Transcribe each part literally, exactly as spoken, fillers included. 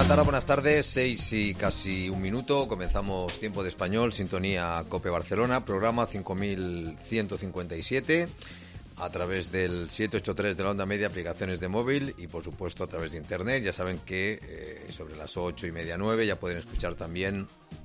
tarde, buenas tardes, seis y casi un minuto, comenzamos Tiempo de Español, sintonía COPE Barcelona, programa cinco mil ciento cincuenta y siete, a través del siete ocho tres de la onda media, aplicaciones de móvil y por supuesto a través de internet. Ya saben que eh, sobre las ocho y media, nueve ya pueden escuchar también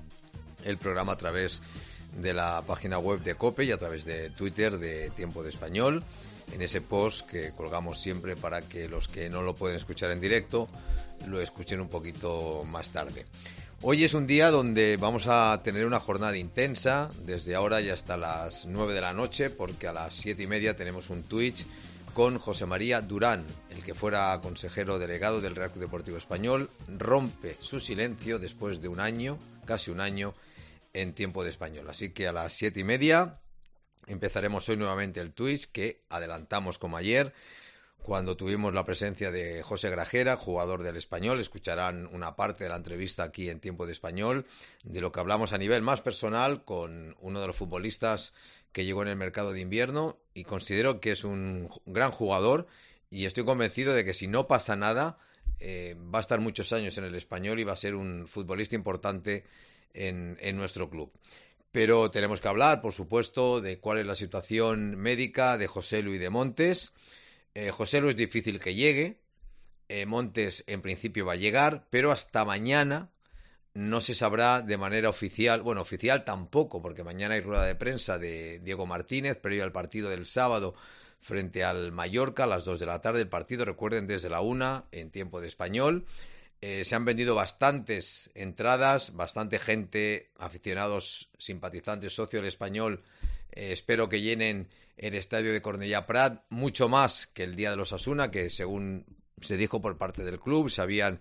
el programa a través de la página web de COPE y a través de Twitter de Tiempo de Español, en ese post que colgamos siempre para que los que no lo pueden escuchar en directo lo escuchen un poquito más tarde. Hoy es un día donde vamos a tener una jornada intensa, desde ahora y hasta las nueve de la noche, porque a las siete y media tenemos un Twitch con José María Durán, el que fuera consejero delegado del Real Club Deportivo Español, rompe su silencio después de un año, casi un año, en Tiempo de Español. Así que a las siete y media empezaremos hoy nuevamente el Twitch, que adelantamos como ayer, cuando tuvimos la presencia de José Grajera, jugador del Español. Escucharán una parte de la entrevista aquí en Tiempo de Español, de lo que hablamos a nivel más personal con uno de los futbolistas que llegó en el mercado de invierno y considero que es un gran jugador y estoy convencido de que si no pasa nada eh, va a estar muchos años en el Español y va a ser un futbolista importante en, en nuestro club. Pero tenemos que hablar, por supuesto, de cuál es la situación médica de José Luis de Montes. Eh, José Luis es difícil que llegue, eh, Montes en principio va a llegar, pero hasta mañana no se sabrá de manera oficial, bueno, oficial tampoco, porque mañana hay rueda de prensa de Diego Martínez, previo al partido del sábado frente al Mallorca a las dos de la tarde. El partido, recuerden, desde la una en Tiempo de Español. Eh, se han vendido bastantes entradas, bastante gente, aficionados, simpatizantes, socio del Español. Eh, espero que llenen el estadio de Cornellà Prat, mucho más que el día de los Osasuna, que según se dijo por parte del club, se habían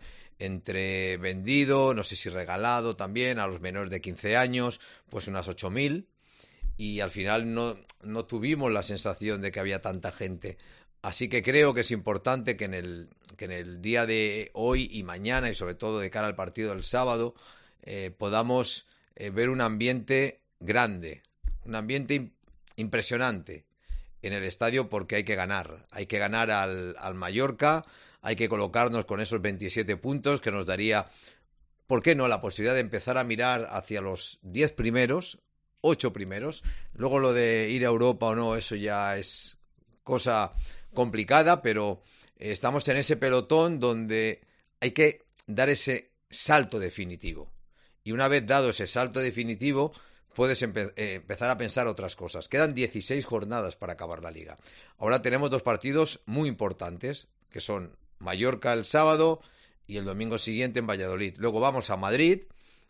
entre vendido, no sé si regalado también a los menores de quince años, pues unas ocho mil, y al final no, no tuvimos la sensación de que había tanta gente. Así que creo que es importante que en el, que en el día de hoy y mañana, y sobre todo de cara al partido del sábado, eh, podamos eh, ver un ambiente grande, un ambiente imp- impresionante en el estadio, porque hay que ganar. Hay que ganar al, al Mallorca, hay que colocarnos con esos veintisiete puntos que nos daría, ¿por qué no?, la posibilidad de empezar a mirar hacia los diez primeros, ocho primeros. Luego lo de ir a Europa o no, eso ya es cosa complicada, pero estamos en ese pelotón donde hay que dar ese salto definitivo. Y una vez dado ese salto definitivo, puedes empe- eh, empezar a pensar otras cosas. Quedan dieciséis jornadas para acabar la liga. Ahora tenemos dos partidos muy importantes, que son Mallorca el sábado y el domingo siguiente en Valladolid. Luego vamos a Madrid,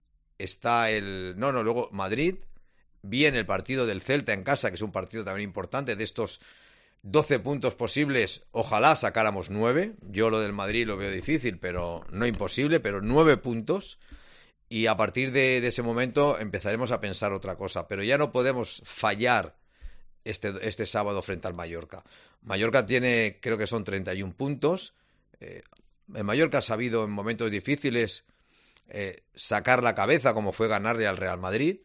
está el... No, no, luego Madrid, viene el partido del Celta en casa, que es un partido también importante. De estos doce puntos posibles, ojalá sacáramos nueve. Yo lo del Madrid lo veo difícil, pero no imposible, pero nueve puntos. Y a partir de, de ese momento empezaremos a pensar otra cosa. Pero ya no podemos fallar este, este sábado frente al Mallorca. Mallorca tiene, creo que son treinta y un puntos. Eh, el Mallorca ha sabido en momentos difíciles eh, sacar la cabeza, como fue ganarle al Real Madrid.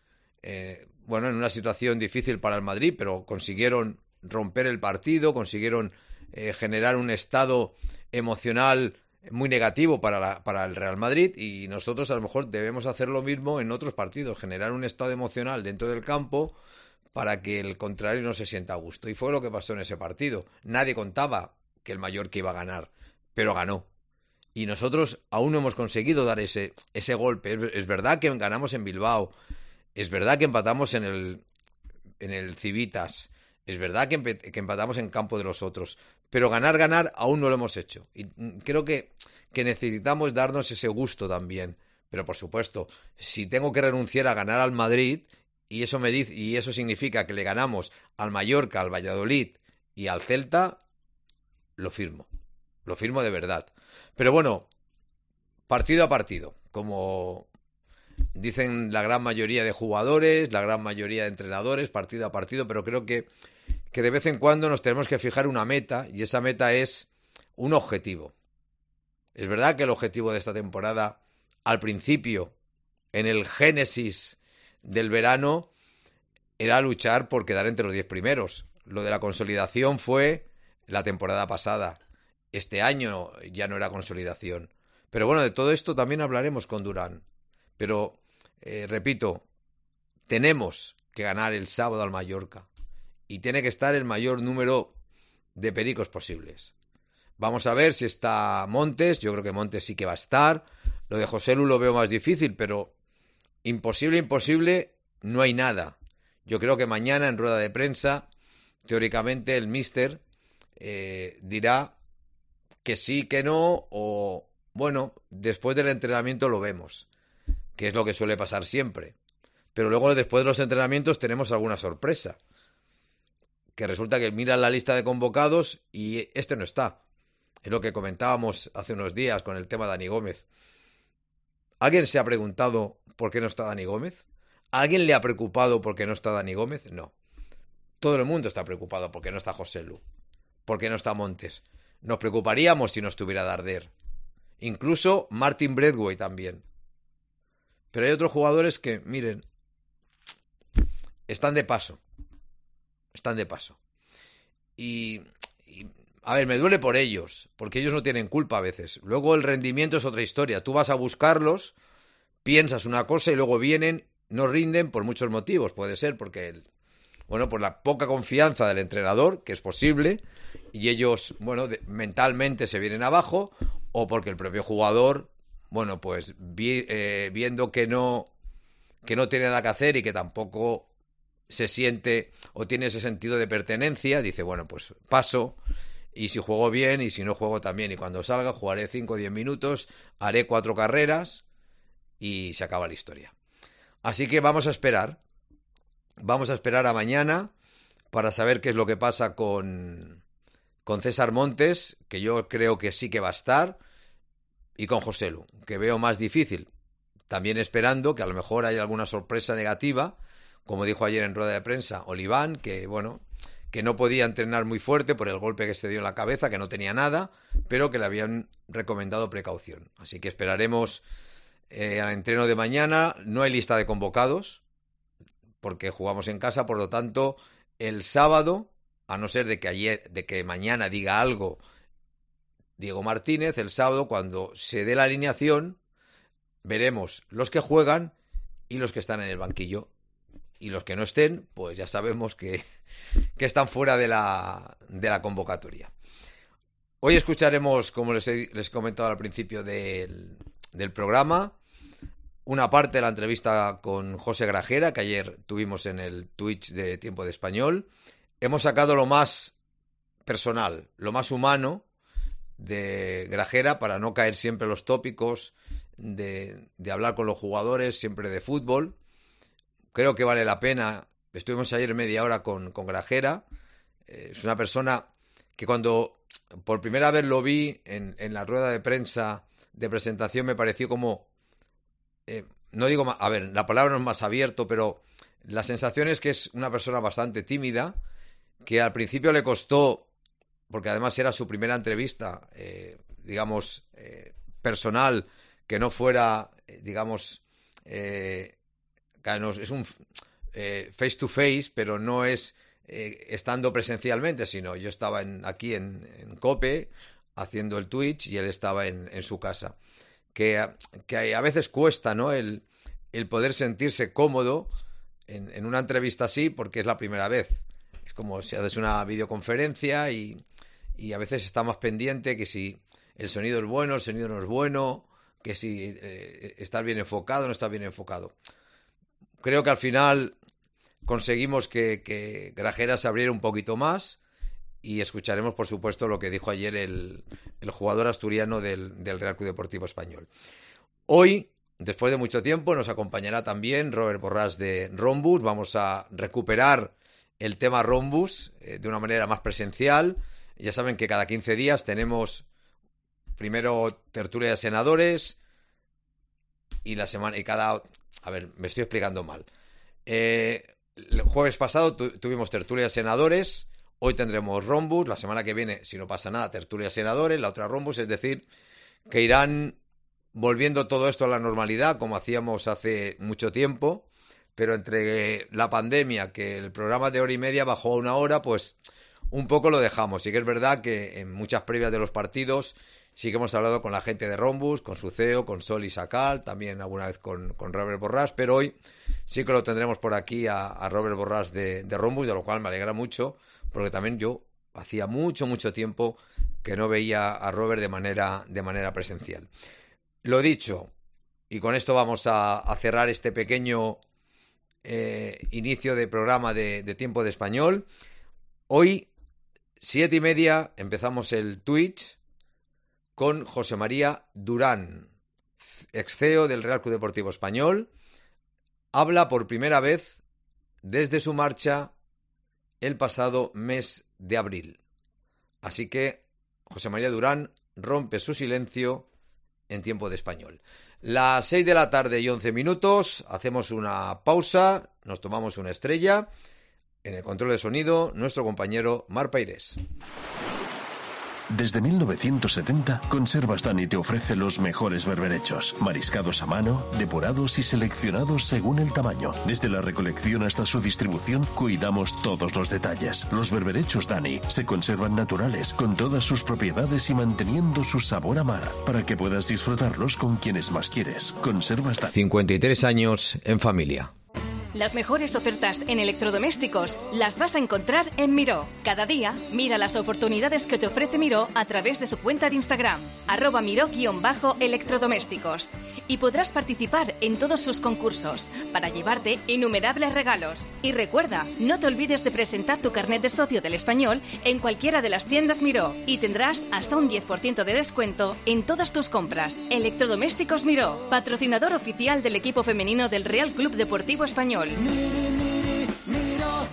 Eh, bueno, en una situación difícil para el Madrid, pero consiguieron romper el partido, consiguieron eh, generar un estado emocional muy negativo para, la, para el Real Madrid, y nosotros a lo mejor debemos hacer lo mismo en otros partidos, generar un estado emocional dentro del campo para que el contrario no se sienta a gusto. Y fue lo que pasó en ese partido. Nadie contaba que el Mallorca iba a ganar, pero ganó. Y nosotros aún no hemos conseguido dar ese, ese golpe. Es, es verdad que ganamos en Bilbao, es verdad que empatamos en el, en el Civitas, es verdad que, empe- que empatamos en campo de los otros, pero ganar, ganar, aún no lo hemos hecho. Y creo que, que necesitamos darnos ese gusto también. Pero, por supuesto, si tengo que renunciar a ganar al Madrid, y eso me dice, y eso significa que le ganamos al Mallorca, al Valladolid y al Celta, lo firmo. Lo firmo de verdad. Pero bueno, partido a partido, como dicen la gran mayoría de jugadores, la gran mayoría de entrenadores, partido a partido, pero creo que que de vez en cuando nos tenemos que fijar una meta, y esa meta es un objetivo. Es verdad que el objetivo de esta temporada, al principio, en el génesis del verano, era luchar por quedar entre los diez primeros. Lo de la consolidación fue la temporada pasada. Este año ya no era consolidación. Pero bueno, de todo esto también hablaremos con Durán. Pero, eh, repito, tenemos que ganar el sábado al Mallorca. Y tiene que estar el mayor número de pericos posibles. Vamos a ver si está Montes. Yo creo que Montes sí que va a estar. Lo de Joselu lo veo más difícil, pero imposible, imposible, no hay nada. Yo creo que mañana en rueda de prensa, teóricamente el míster eh, dirá que sí, que no, o bueno, después del entrenamiento lo vemos, que es lo que suele pasar siempre. Pero luego después de los entrenamientos tenemos alguna sorpresa, que resulta que miran la lista de convocados y este no está. Es lo que comentábamos hace unos días con el tema de Dani Gómez. ¿Alguien se ha preguntado por qué no está Dani Gómez? ¿A alguien le ha preocupado por qué no está Dani Gómez? No. Todo el mundo está preocupado por qué no está Joselu, por qué no está Montes. Nos preocuparíamos si no estuviera Darder. Incluso Martin Braithwaite también. Pero hay otros jugadores que, miren, están de paso. Están de paso. Y, y, a ver, me duele por ellos, porque ellos no tienen culpa a veces. Luego el rendimiento es otra historia. Tú vas a buscarlos, piensas una cosa y luego vienen, no rinden por muchos motivos. Puede ser porque, el, bueno, por la poca confianza del entrenador, que es posible, y ellos, bueno, de, mentalmente se vienen abajo, o porque el propio jugador, bueno, pues vi, eh, viendo que no, que no tiene nada que hacer y que tampoco se siente o tiene ese sentido de pertenencia, dice, bueno, pues paso, y si juego bien y si no juego también, y cuando salga jugaré cinco o diez minutos, haré cuatro carreras y se acaba la historia. Así que vamos a esperar, vamos a esperar a mañana para saber qué es lo que pasa con, con César Montes, que yo creo que sí que va a estar, y con Joselu, que veo más difícil, también esperando que a lo mejor haya alguna sorpresa negativa, como dijo ayer en rueda de prensa Oliván, que bueno, que no podía entrenar muy fuerte por el golpe que se dio en la cabeza, que no tenía nada, pero que le habían recomendado precaución. Así que esperaremos eh, al entreno de mañana. No hay lista de convocados, porque jugamos en casa, por lo tanto, el sábado, a no ser de que ayer, de que mañana diga algo Diego Martínez, el sábado, cuando se dé la alineación, veremos los que juegan y los que están en el banquillo. Y los que no estén, pues ya sabemos que, que están fuera de la, de la convocatoria. Hoy escucharemos, como les he, les he comentado al principio del, del programa, una parte de la entrevista con José Grajera, que ayer tuvimos en el Twitch de Tiempo de Español. Hemos sacado lo más personal, lo más humano de Grajera, para no caer siempre en los tópicos de, de hablar con los jugadores, siempre de fútbol. Creo que vale la pena. Estuvimos ayer media hora con, con Grajera. Eh, es una persona que cuando por primera vez lo vi en, en la rueda de prensa de presentación me pareció como... Eh, no digo... A ver, la palabra no es más abierto, pero la sensación es que es una persona bastante tímida, que al principio le costó, porque además era su primera entrevista, eh, digamos, eh, personal, que no fuera, eh, digamos... Eh, es un eh, face to face, pero no es eh, estando presencialmente, sino yo estaba en, aquí en, en COPE haciendo el Twitch y él estaba en, en su casa. Que, que a veces cuesta, ¿no? El, el poder sentirse cómodo en, en una entrevista así, porque es la primera vez. Es como si haces una videoconferencia y, y a veces está más pendiente que si el sonido es bueno, el sonido no es bueno, que si eh, estás bien enfocado o no estás bien enfocado. Creo que al final conseguimos que, que Grajera se abriera un poquito más y escucharemos, por supuesto, lo que dijo ayer el, el jugador asturiano del, del Real Club Deportivo Español. Hoy, después de mucho tiempo, nos acompañará también Robert Borràs de Rhombus. Vamos a recuperar el tema Rhombus eh, de una manera más presencial. Ya saben que cada quince días tenemos primero tertulia de senadores y la semana y cada... A ver, me estoy explicando mal. Eh, el jueves pasado tu, tuvimos tertulia de senadores, hoy tendremos Rhombus, la semana que viene, si no pasa nada, tertulia de senadores, la otra Rhombus, es decir, que irán volviendo todo esto a la normalidad, como hacíamos hace mucho tiempo, pero entre la pandemia, que el programa de hora y media bajó a una hora, pues un poco lo dejamos. Sí que es verdad que en muchas previas de los partidos Sí que hemos hablado con la gente de Rhombus, con su C E O, con Sol y Sacal, también alguna vez con, con Robert Borràs, pero hoy sí que lo tendremos por aquí a, a Robert Borràs de, de Rhombus, de lo cual me alegra mucho, porque también yo hacía mucho, mucho tiempo que no veía a Robert de manera, de manera presencial. Lo dicho, y con esto vamos a, a cerrar este pequeño eh, inicio de programa de, de Tiempo de Español. Hoy, siete y media, empezamos el Twitch con José María Durán, ex C E O del Real Club Deportivo Español. Habla por primera vez desde su marcha el pasado mes de abril. Así que José María Durán rompe su silencio en Tiempo de Español. Las seis de la tarde y once minutos, hacemos una pausa, nos tomamos una estrella. En el control de sonido, nuestro compañero Mar Peirés. Desde mil novecientos setenta, Conservas Dani te ofrece los mejores berberechos, mariscados a mano, depurados y seleccionados según el tamaño. Desde la recolección hasta su distribución, cuidamos todos los detalles. Los berberechos Dani se conservan naturales, con todas sus propiedades y manteniendo su sabor a mar, para que puedas disfrutarlos con quienes más quieres. Conservas Dani. cincuenta y tres años en familia. Las mejores ofertas en electrodomésticos las vas a encontrar en Miró. Cada día, mira las oportunidades que te ofrece Miró a través de su cuenta de Instagram, arroba Miró-electrodomésticos. Y podrás participar en todos sus concursos para llevarte innumerables regalos. Y recuerda, no te olvides de presentar tu carnet de socio del Español en cualquiera de las tiendas Miró y tendrás hasta un diez por ciento de descuento en todas tus compras. Electrodomésticos Miró, patrocinador oficial del equipo femenino del Real Club Deportivo Español. Miri, miri, miro.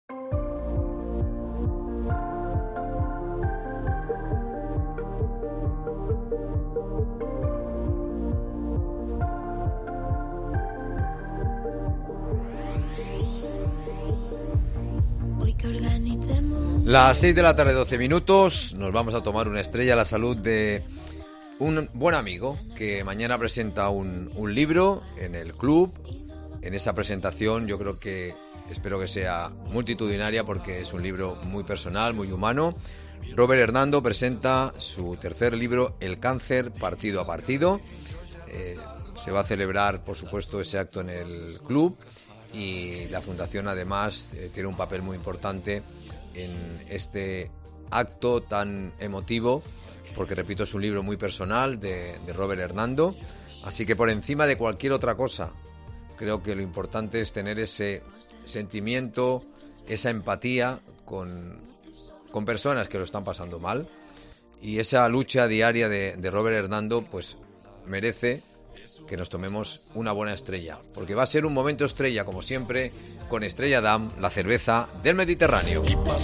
Las seis de la tarde, doce minutos, nos vamos a tomar una estrella a la salud de un buen amigo que mañana presenta un, un libro en el club. En esa presentación yo creo que, espero que sea multitudinaria porque es un libro muy personal, muy humano. Robert Hernando presenta su tercer libro, El cáncer, partido a partido. Eh, se va a celebrar, por supuesto, ese acto en el club y la Fundación además eh, tiene un papel muy importante en este acto tan emotivo porque, repito, es un libro muy personal de, de Robert Hernando. Así que por encima de cualquier otra cosa, creo que lo importante es tener ese sentimiento, esa empatía con, con personas que lo están pasando mal. Y esa lucha diaria de, de Robert Hernando pues merece que nos tomemos una buena estrella. Porque va a ser un momento estrella, como siempre, con Estrella Damm, la cerveza del Mediterráneo.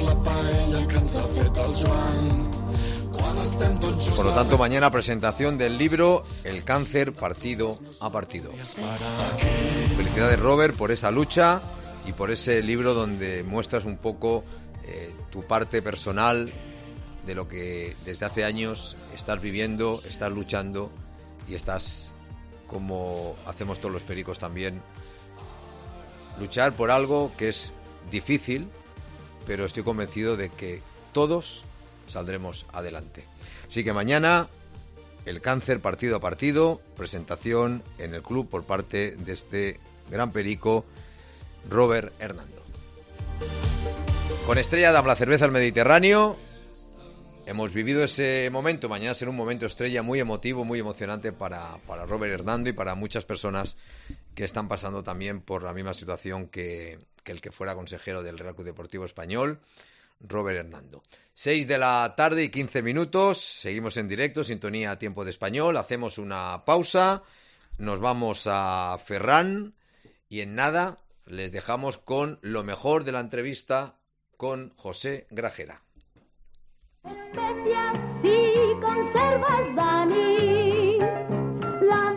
Por lo tanto, mañana presentación del libro El cáncer, partido a partido. Felicidades, Robert, por esa lucha y por ese libro donde muestras un poco eh, tu parte personal de lo que desde hace años estás viviendo, estás luchando y estás, como hacemos todos los pericos también, luchar por algo que es difícil, pero estoy convencido de que todos saldremos adelante. Así que mañana, El cáncer, partido a partido, presentación en el club por parte de este gran perico, Robert Hernando. Con Estrella Damm, la cerveza del Mediterráneo, hemos vivido ese momento. Mañana será un momento estrella muy emotivo, muy emocionante para, para Robert Hernando y para muchas personas que están pasando también por la misma situación que, que el que fuera consejero del Real Club Deportivo Español, Robert Hernando. seis de la tarde y quince minutos, seguimos en directo, sintonía a Tiempo de Español, hacemos una pausa, nos vamos a Ferran y en nada les dejamos con lo mejor de la entrevista con José Grajera. Especias y conservas, Dani, la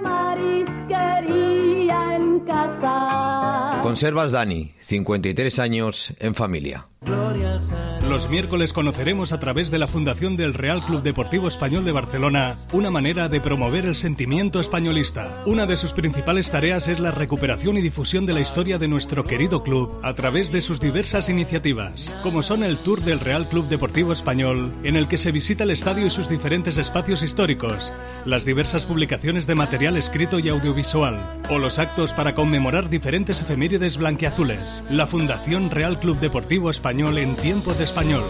marisquería en casa. Conservas Dani, cincuenta y tres años en familia. Los miércoles conoceremos a través de la Fundación del Real Club Deportivo Español de Barcelona una manera de promover el sentimiento españolista. Una de sus principales tareas es la recuperación y difusión de la historia de nuestro querido club a través de sus diversas iniciativas, como son el Tour del Real Club Deportivo Español, en el que se visita el estadio y sus diferentes espacios históricos, las diversas publicaciones de material escrito y audiovisual, o los actos para conmemorar diferentes efemérides blanquiazules. La Fundación Real Club Deportivo Español en tiempo de español.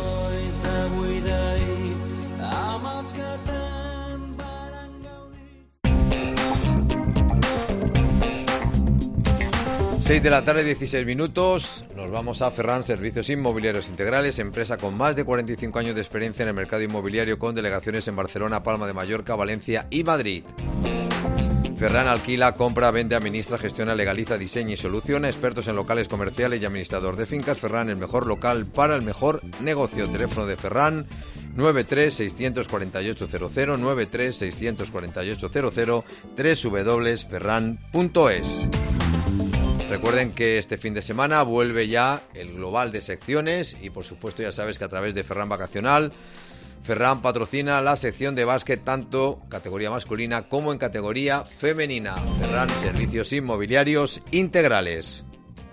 seis de la tarde, dieciséis minutos. Nos vamos a Ferran Servicios Inmobiliarios Integrales, empresa con más de cuarenta y cinco años de experiencia en el mercado inmobiliario, con delegaciones en Barcelona, Palma de Mallorca, Valencia y Madrid. Ferran alquila, compra, vende, administra, gestiona, legaliza, diseña y soluciona. Expertos en locales comerciales y administrador de fincas. Ferran, el mejor local para el mejor negocio. Teléfono de Ferran, nueve tres seis cuatro ocho cero cero, nueve tres seis cuatro ocho cero cero, doble u doble u doble u punto ferran punto es. Recuerden que este fin de semana vuelve ya el global de secciones y, por supuesto, ya sabes que a través de Ferran Vacacional, Ferran patrocina la sección de básquet tanto categoría masculina como en categoría femenina. Ferran Servicios Inmobiliarios Integrales.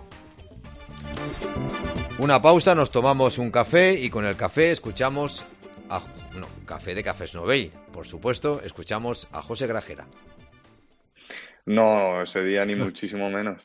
Una pausa, nos tomamos un café y con el café escuchamos a... No, café de Cafés Novell, por supuesto, escuchamos a José Grajera. No, ese día ni muchísimo menos.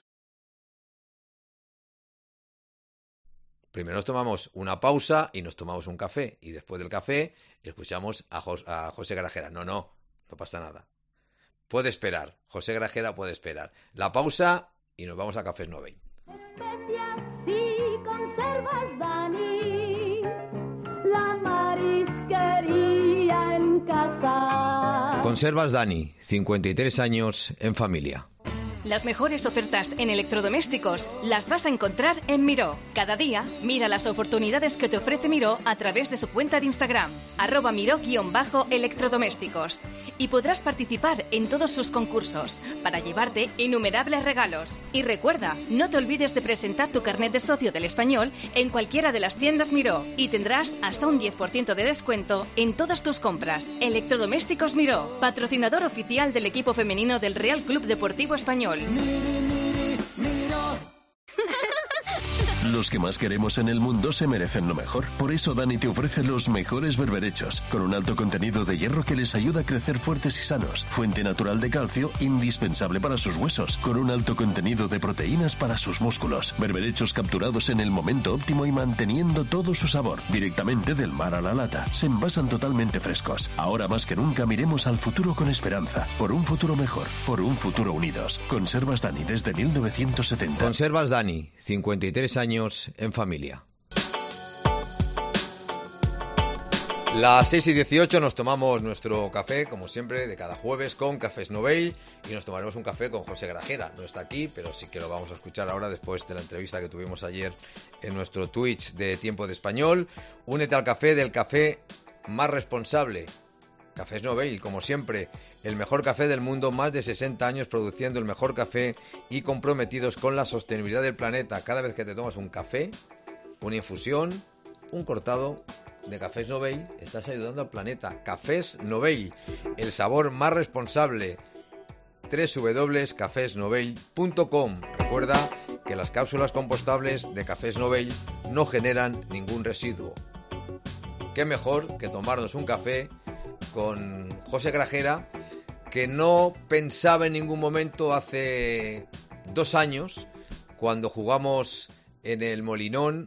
Primero nos tomamos una pausa y nos tomamos un café. Y después del café escuchamos a, Jos- a José Grajera. No, no, no pasa nada. Puede esperar. José Grajera puede esperar. La pausa y nos vamos a Cafés Novell. Especias y conservas, Dani. La marisquería en casa. Conservas Dani, cincuenta y tres años en familia. Las mejores ofertas en electrodomésticos las vas a encontrar en Miró. Cada día, mira las oportunidades que te ofrece Miró a través de su cuenta de Instagram, arroba miró-electrodomésticos. Y podrás participar en todos sus concursos para llevarte innumerables regalos. Y recuerda, no te olvides de presentar tu carnet de socio del Español en cualquiera de las tiendas Miró y tendrás hasta un diez por ciento de descuento en todas tus compras. Electrodomésticos Miró, patrocinador oficial del equipo femenino del Real Club Deportivo Español. Los que más queremos en el mundo se merecen lo mejor. Por eso Dani te ofrece los mejores berberechos, con un alto contenido de hierro que les ayuda a crecer fuertes y sanos. Fuente natural de calcio, indispensable para sus huesos, con un alto contenido de proteínas para sus músculos. Berberechos capturados en el momento óptimo y manteniendo todo su sabor, directamente del mar a la lata. Se envasan totalmente frescos. Ahora más que nunca miremos al futuro con esperanza. Por un futuro mejor, por un futuro unidos. Conservas Dani desde mil novecientos setenta. Conservas Dani, cincuenta y tres años en familia. Las seis y dieciocho nos tomamos nuestro café, como siempre, de cada jueves con Cafés Novell, y nos tomaremos un café con José Grajera. No está aquí, pero sí que lo vamos a escuchar ahora después de la entrevista que tuvimos ayer en nuestro Twitch de Tiempo de Español. Únete al café del café más responsable. Cafés Novell, como siempre, el mejor café del mundo, más de sesenta años produciendo el mejor café y comprometidos con la sostenibilidad del planeta. Cada vez que te tomas un café, una infusión, un cortado de Cafés Novell, estás ayudando al planeta. Cafés Novell, el sabor más responsable. doble u doble u doble u punto cafés novell punto com. Recuerda que las cápsulas compostables de Cafés Novell no generan ningún residuo. Qué mejor que tomarnos un café con José Grajera, que no pensaba en ningún momento hace dos años, cuando jugamos en el Molinón.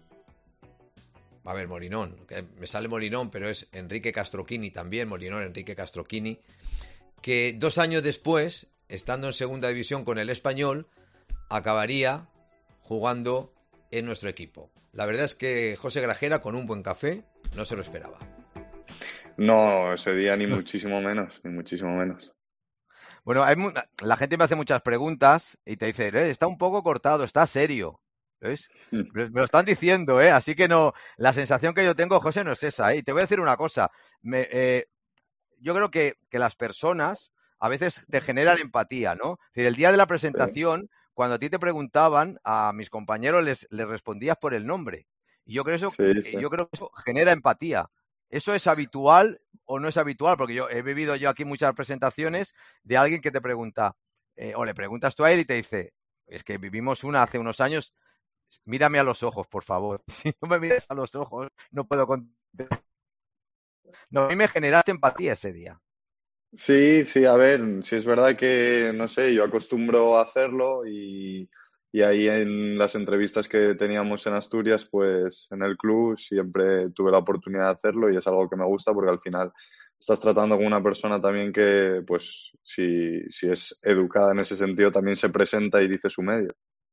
A ver, Molinón, que me sale Molinón, pero es Enrique Castroquini también, Molinón, Enrique Castroquini, que dos años después, estando en segunda división con el Español, acabaría jugando en nuestro equipo. La verdad es que José Grajera, con un buen café, no se lo esperaba. No, ese día ni muchísimo menos, ni muchísimo menos. Bueno, hay mu- la gente me hace muchas preguntas y te dice, eh, está un poco cortado, está serio. ¿Ves? Me me lo están diciendo, ¿eh? Así que no, la sensación que yo tengo, José, no es esa, ¿eh? Y te voy a decir una cosa. Me, eh, yo creo que, que las personas a veces te generan empatía, ¿no? Es decir, el día de la presentación, cuando a ti te preguntaban, a mis compañeros les, les respondías por el nombre. Y yo creo eso, Sí, sí. yo creo que eso genera empatía. ¿Eso es habitual o no es habitual? Porque yo he vivido yo aquí muchas presentaciones de alguien que te pregunta, eh, o le preguntas tú a él y te dice, es que vivimos una hace unos años, mírame a los ojos, por favor. Si no me miras a los ojos, no puedo contestar. No, a mí me generaste empatía ese día. Sí, sí, a ver, sí es verdad que, no sé, yo acostumbro a hacerlo y, y ahí en las entrevistas que teníamos en Asturias, pues en el club siempre tuve la oportunidad de hacerlo y es algo que me gusta porque al final estás tratando con una persona también que, pues, si, si es educada en ese sentido, también se presenta y dice su medio.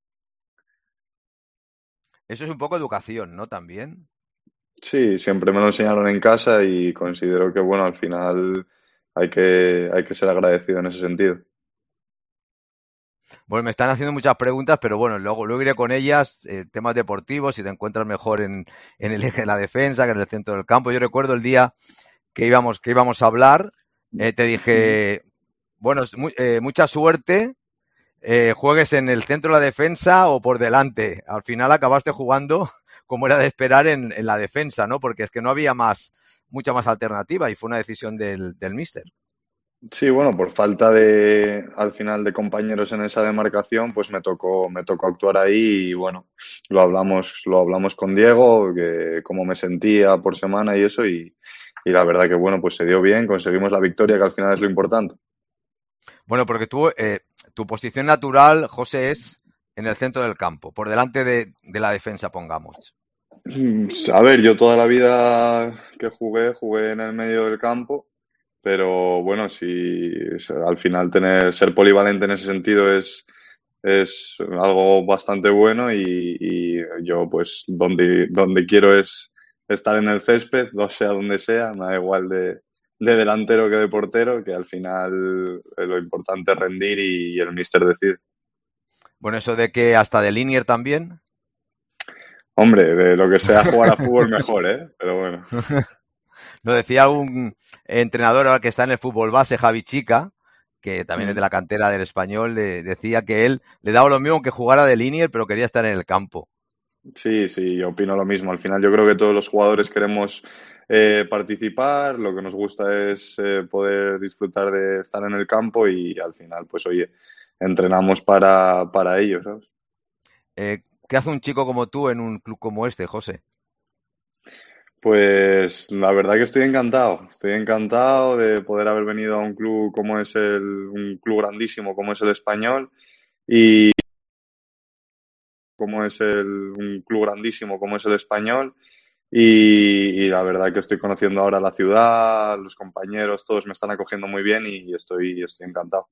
Eso es un poco educación, ¿no? También. Sí, siempre me lo enseñaron en casa y considero que, bueno, al final hay que, hay que ser agradecido en ese sentido. Bueno, me están haciendo muchas preguntas, pero bueno, luego, luego iré con ellas, eh, temas deportivos, si te encuentras mejor en, en el eje de la defensa que en el centro del campo. Yo recuerdo el día que íbamos, que íbamos a hablar, eh, te dije, bueno, mu eh, mucha suerte, eh, juegues en el centro de la defensa o por delante. Al final acabaste jugando, como era de esperar, en, en la defensa, ¿no? Porque es que no había más, mucha más alternativa y fue una decisión del, del míster. Sí, bueno, por falta de, al final, de compañeros en esa demarcación, pues me tocó, me tocó actuar ahí y bueno, lo hablamos, lo hablamos con Diego, que cómo me sentía por semana y eso, y, y la verdad que bueno, pues se dio bien, conseguimos la victoria, que al final es lo importante. Bueno, porque tú, eh, tu posición natural, José, es en el centro del campo, por delante de, de la defensa, pongamos. A ver, yo toda la vida que jugué, jugué en el medio del campo. Pero bueno, si al final tener, ser polivalente en ese sentido es, es algo bastante bueno y, y yo pues donde, donde quiero es estar en el césped, no sea donde sea, me da igual de, de delantero que de portero, que al final eh, lo importante es rendir y, y el míster decide. Bueno, eso de que hasta de Linier también. Hombre, de lo que sea jugar a fútbol mejor, ¿eh? Pero bueno. Lo decía un entrenador ahora que está en el fútbol base, Javi Chica, que también mm. es de la cantera del Español, le, decía que él le daba lo mismo que jugara de linier, pero quería estar en el campo. Sí, sí, yo opino lo mismo. Al final yo creo que todos los jugadores queremos eh, participar, lo que nos gusta es eh, poder disfrutar de estar en el campo y al final, pues oye, entrenamos para, para ello, ¿sabes? Eh, ¿Qué hace un chico como tú en un club como este, José? Pues la verdad que estoy encantado, estoy encantado de poder haber venido a un club como es el, un club grandísimo como es el Español y como es el, un club grandísimo como es el Español y, y la verdad que estoy conociendo ahora la ciudad, los compañeros, todos me están acogiendo muy bien y estoy, estoy encantado.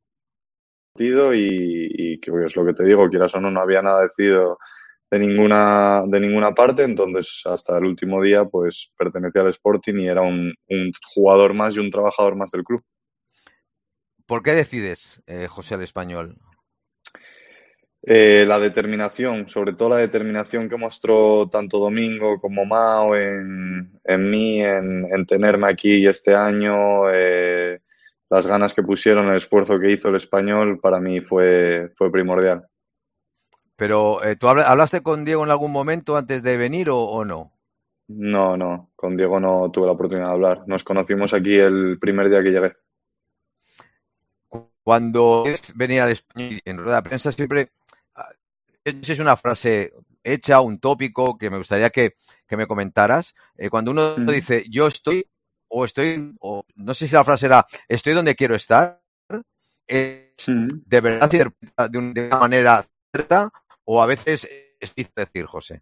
Y, y que es lo que te digo, quieras o no, no había nada decidido de ninguna, de ninguna parte, entonces hasta el último día pues pertenecía al Sporting y era un, un jugador más y un trabajador más del club. ¿Por qué decides, eh, José, el Español? Eh, la determinación, sobre todo la determinación que mostró tanto Domingo como Mao en, en mí, en, en tenerme aquí este año, eh, las ganas que pusieron, el esfuerzo que hizo el Español, para mí fue, fue primordial. Pero, eh, ¿tú hablaste con Diego en algún momento antes de venir o, o no? No, no, con Diego no tuve la oportunidad de hablar. Nos conocimos aquí el primer día que llegué. Cuando venía al Español en rueda de prensa siempre, esa es una frase hecha, un tópico que me gustaría que, que me comentaras. Eh, cuando uno mm. dice, yo estoy, o estoy, o no sé si la frase era, estoy donde quiero estar, es mm. de verdad de, un, de una manera cierta, o a veces es difícil decir, José.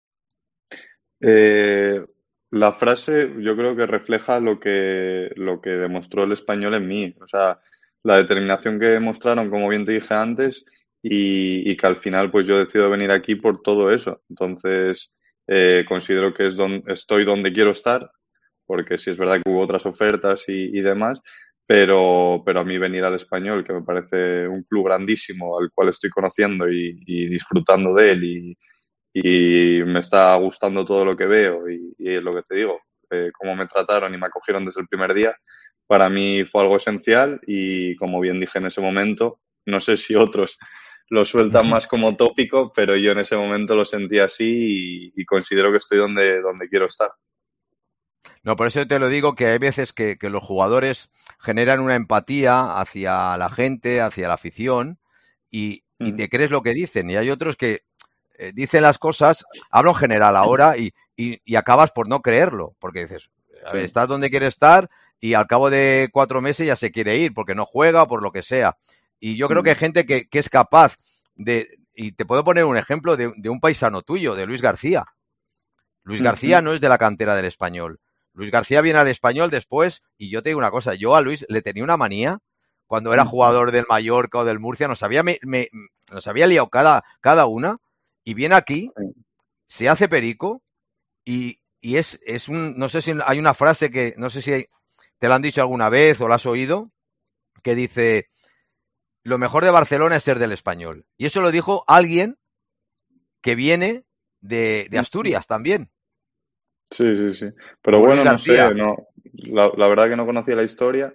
Eh, la frase yo creo que refleja lo que, lo que demostró el Español en mí. O sea, la determinación que demostraron, como bien te dije antes, y, y que al final pues yo decido venir aquí por todo eso. Entonces, eh, considero que es donde, estoy donde quiero estar, porque sí es verdad que hubo otras ofertas y, y demás, pero, pero a mí venir al Español, que me parece un club grandísimo, al cual estoy conociendo y, y disfrutando de él y, y me está gustando todo lo que veo y, y es lo que te digo, eh, cómo me trataron y me acogieron desde el primer día, para mí fue algo esencial y como bien dije en ese momento, no sé si otros lo sueltan más como tópico, pero yo en ese momento lo sentí así y, y considero que estoy donde, donde quiero estar. No, por eso te lo digo, que hay veces que, que los jugadores generan una empatía hacia la gente, hacia la afición, y, y te crees lo que dicen. Y hay otros que eh, dicen las cosas, hablo en general ahora, y, y, y acabas por no creerlo, porque dices, a ver, estás donde quiere estar y al cabo de cuatro meses ya se quiere ir porque no juega o por lo que sea. Y yo creo que hay gente que, que es capaz de, y te puedo poner un ejemplo de, de un paisano tuyo, de Luis García. Luis García no es de la cantera del Español. Luis García viene al Español después, y yo te digo una cosa, yo a Luis le tenía una manía cuando era jugador del Mallorca o del Murcia, nos había, me, me, nos había liado cada, cada una, y viene aquí, se hace perico, y, y es, es un, no sé si hay una frase que, no sé si hay, te la han dicho alguna vez o la has oído, que dice, lo mejor de Barcelona es ser del Español. Y eso lo dijo alguien que viene de, de Asturias también. Sí, sí, sí. Pero bueno, no sé, no, la, la verdad que no conocía la historia,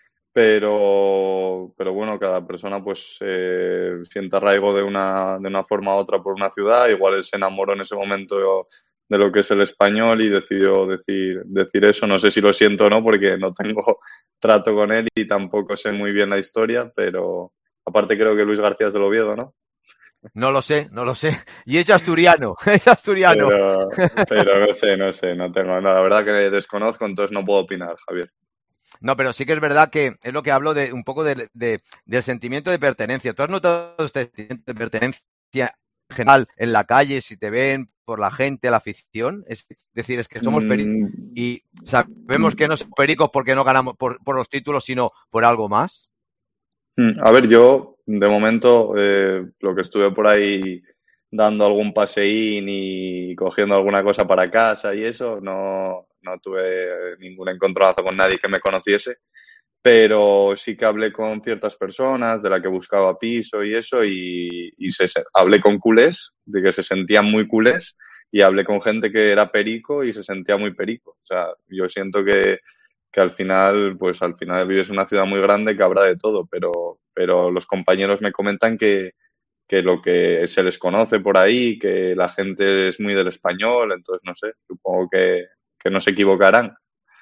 pero, pero bueno, cada persona pues eh, siente arraigo de una, de una forma u otra por una ciudad, igual él se enamoró en ese momento de lo que es el Español y decidió decir, decir eso. No sé si lo siento o no, porque no tengo trato con él y tampoco sé muy bien la historia, pero aparte creo que Luis García es del Oviedo, ¿no? No lo sé, no lo sé. Y es asturiano, es asturiano. Pero, pero no sé, no sé, no tengo, no, la verdad que desconozco, entonces no puedo opinar, Javier. No, pero sí que es verdad que es lo que hablo de un poco de, de, del sentimiento de pertenencia. ¿Tú has notado este sentimiento de pertenencia general en la calle, si te ven por la gente, la afición? Es decir, es que somos pericos y sabemos que no somos pericos porque no ganamos por, por los títulos, sino por algo más. A ver, yo de momento eh, lo que estuve por ahí dando algún paseín y cogiendo alguna cosa para casa y eso, no, no tuve ningún encontronazo con nadie que me conociese, pero sí que hablé con ciertas personas de la que buscaba piso y eso y, y se, hablé con culés, de que se sentían muy culés, y hablé con gente que era perico y se sentía muy perico. O sea, yo siento que que al final, pues al final vives en una ciudad muy grande que habrá de todo, pero, pero los compañeros me comentan que, que lo que se les conoce por ahí, que la gente es muy del Español, entonces no sé, supongo que, que no se equivocarán.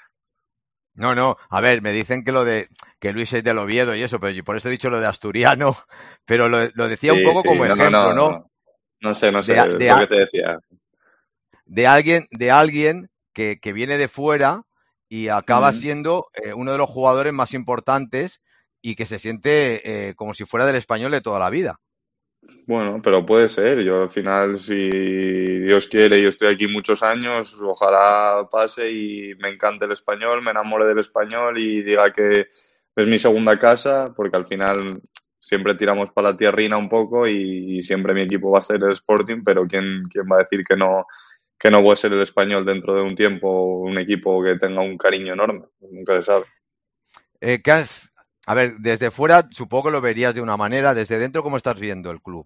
No, no, a ver, me dicen que lo de que Luis es del Oviedo y eso, pero yo por eso he dicho lo de asturiano, pero lo, lo decía sí, un poco sí, como no, ejemplo, ¿no? No, no, no sé, no sé, de, de, lo que te decía. De alguien, de alguien que, que viene de fuera y acaba mm. siendo eh, uno de los jugadores más importantes y que se siente eh, como si fuera del Español de toda la vida. Bueno, pero puede ser. Yo al final, si Dios quiere, yo estoy aquí muchos años, ojalá pase y me encante el Español, me enamore del Español y diga que es mi segunda casa, porque al final siempre tiramos para la tierrina un poco y, y siempre mi equipo va a ser el Sporting, pero ¿quién, quién va a decir que no que no puede ser el Español dentro de un tiempo, un equipo que tenga un cariño enorme? Nunca se sabe. Eh, ¿qué has... A ver, desde fuera supongo que lo verías de una manera, desde dentro, ¿cómo estás viendo el club?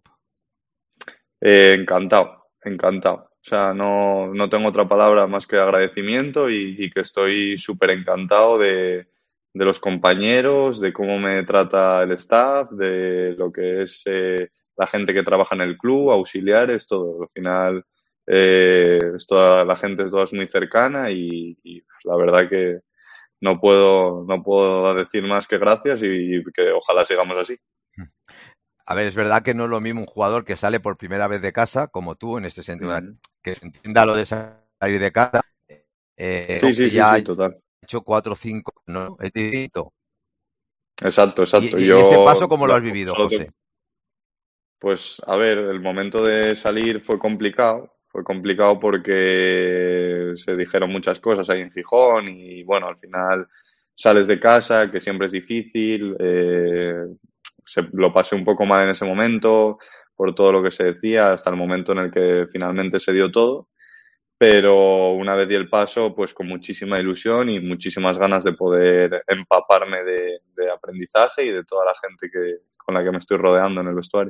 Eh, encantado, encantado. O sea, no, no tengo otra palabra más que agradecimiento y, y que estoy súper encantado de, de los compañeros, de cómo me trata el staff, de lo que es eh, la gente que trabaja en el club, auxiliares, todo. Al final, eh, es toda, la gente es toda muy cercana y, y la verdad que no puedo, no puedo decir más que gracias y que ojalá sigamos así. A ver, es verdad que no es lo mismo un jugador que sale por primera vez de casa, como tú, en este sentido, uh-huh. que se entienda lo de salir de casa. Eh, sí, sí, ya sí, sí, total. Ha hecho cuatro o cinco, ¿no? Es distinto. Exacto, exacto. ¿Y, y Yo, ese paso cómo lo has vivido, José? Te... Pues, a ver, el momento de salir fue complicado. Fue complicado porque se dijeron muchas cosas ahí en Gijón y, bueno, al final sales de casa, que siempre es difícil. Eh, se, lo pasé un poco mal en ese momento por todo lo que se decía, hasta el momento en el que finalmente se dio todo. Pero una vez di el paso, pues con muchísima ilusión y muchísimas ganas de poder empaparme de, de aprendizaje y de toda la gente que, con la que me estoy rodeando en el vestuario.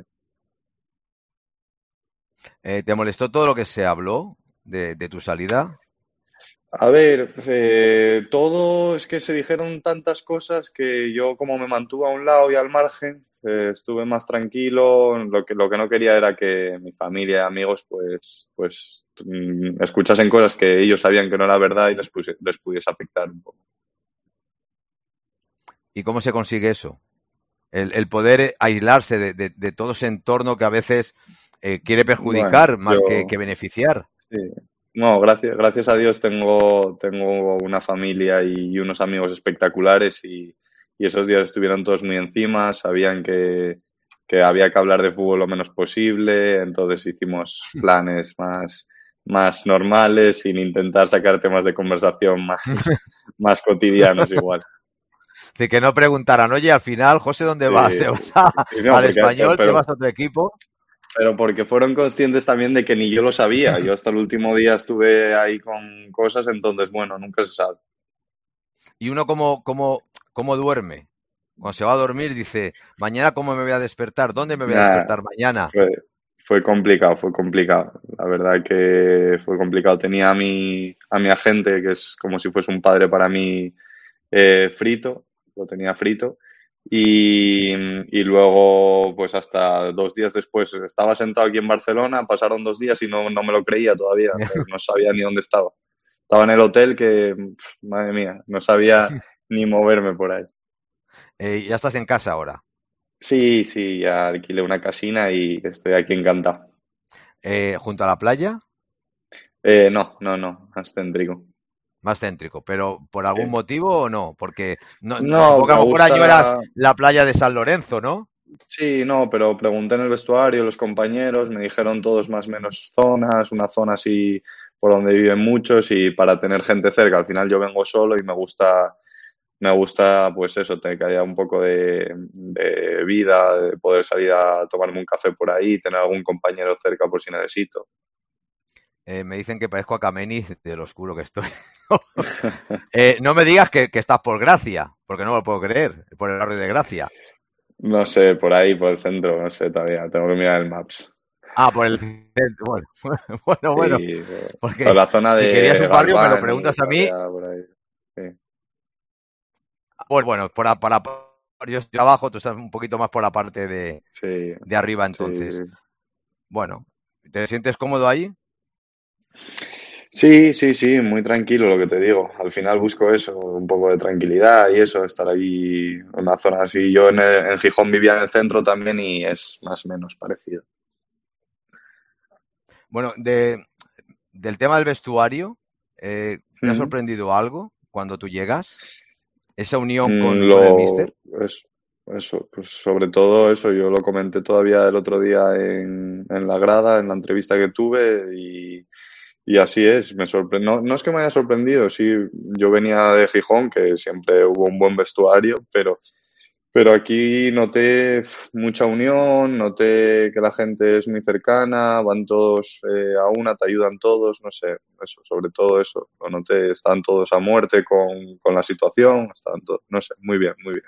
Eh, ¿Te molestó todo lo que se habló de, de tu salida? A ver, eh, todo es que se dijeron tantas cosas que yo como me mantuve a un lado y al margen, eh, estuve más tranquilo. Lo que, lo que no quería era que mi familia y amigos pues, pues mm, escuchasen cosas que ellos sabían que no era verdad y les, puse, les pudiese afectar un poco. ¿Y cómo se consigue eso? El, el poder aislarse de, de, de todo ese entorno que a veces eh, quiere perjudicar Bueno, más yo, que, que beneficiar. sí. No, gracias, gracias a Dios tengo, tengo una familia y unos amigos espectaculares y, y esos días estuvieron todos muy encima, sabían que, que había que hablar de fútbol lo menos posible, entonces hicimos planes más, más normales sin intentar sacar temas de conversación más, más cotidianos igual. Así que no preguntaran, oye, al final, José, ¿dónde Sí, vas? ¿Te vas a, sí, no, al porque, Español? pero, ¿Te vas a otro equipo? pero porque fueron conscientes también de que ni yo lo sabía. Yo hasta el último día estuve ahí con cosas, entonces, bueno, nunca se sabe. ¿Y uno cómo, cómo, cómo duerme? Cuando se va a dormir dice, mañana ¿cómo me voy a despertar? ¿Dónde me voy a Nada, despertar mañana? fue, fue complicado, fue complicado. La verdad que fue complicado. Tenía a mi, a mi agente, que es como si fuese un padre para mí, eh, frito, lo tenía frito. Y, y luego, pues hasta dos días después, estaba sentado aquí en Barcelona, pasaron dos días y no, no me lo creía todavía, no sabía ni dónde estaba. Estaba en el hotel que, pf, madre mía, no sabía ni moverme por ahí. Eh, ya estás en casa ahora. Sí, sí, ya alquilé una casina y estoy aquí encantado. Eh, ¿junto a la playa? Eh, no, no, no, más céntrico. Más céntrico, pero ¿por Sí. algún motivo o no? Porque no, No, supongo que a me lo mejor añoras gusta. la playa de San Lorenzo, ¿no? Sí, no, pero pregunté en el vestuario, los compañeros me dijeron todos más o menos zonas, una zona así por donde viven muchos y para tener gente cerca. Al final yo vengo solo y me gusta, me gusta pues eso, tener que haya un poco de, de vida, de poder salir a tomarme un café por ahí, tener algún compañero cerca por si necesito. Eh, me dicen que parezco a Kameni de lo oscuro que estoy. eh, no me digas que, que estás por Gracia, porque no me lo puedo creer, por el barrio de Gracia. No sé, por ahí, por el centro, no sé todavía, tengo que mirar el Maps. Ah, por el centro. Bueno, bueno, bueno. Sí, Porque por la zona si de querías un barrio, me lo Galván y preguntas a mí. todavía por ahí. Sí. Pues bueno, por, a- para, yo estoy abajo, tú estás un poquito más por la parte de, Sí, de arriba, sí, entonces. sí. Bueno, ¿te sientes cómodo ahí? Sí, sí, sí, muy tranquilo lo que te digo. Al final busco eso, un poco de tranquilidad y eso, estar ahí en una zona así. Yo en, el- en Gijón vivía en el centro también y es más o menos parecido. Bueno, de, del tema del vestuario, eh, ¿te ha Ujú. sorprendido algo cuando tú llegas? ¿Esa unión Mm, con, con el míster? Lo, es, eso, pues sobre todo eso, yo lo comenté todavía el otro día en, en la grada, en la entrevista que tuve y, y así es, me sorprendió. No, no es que me haya sorprendido, sí, yo venía de Gijón, que siempre hubo un buen vestuario, pero Pero aquí noté pf, mucha unión, noté que la gente es muy cercana, van todos eh, a una, te ayudan todos, no sé, eso, sobre todo eso, lo noté, están todos a muerte con, con la situación, están todos, no sé, muy bien, muy bien.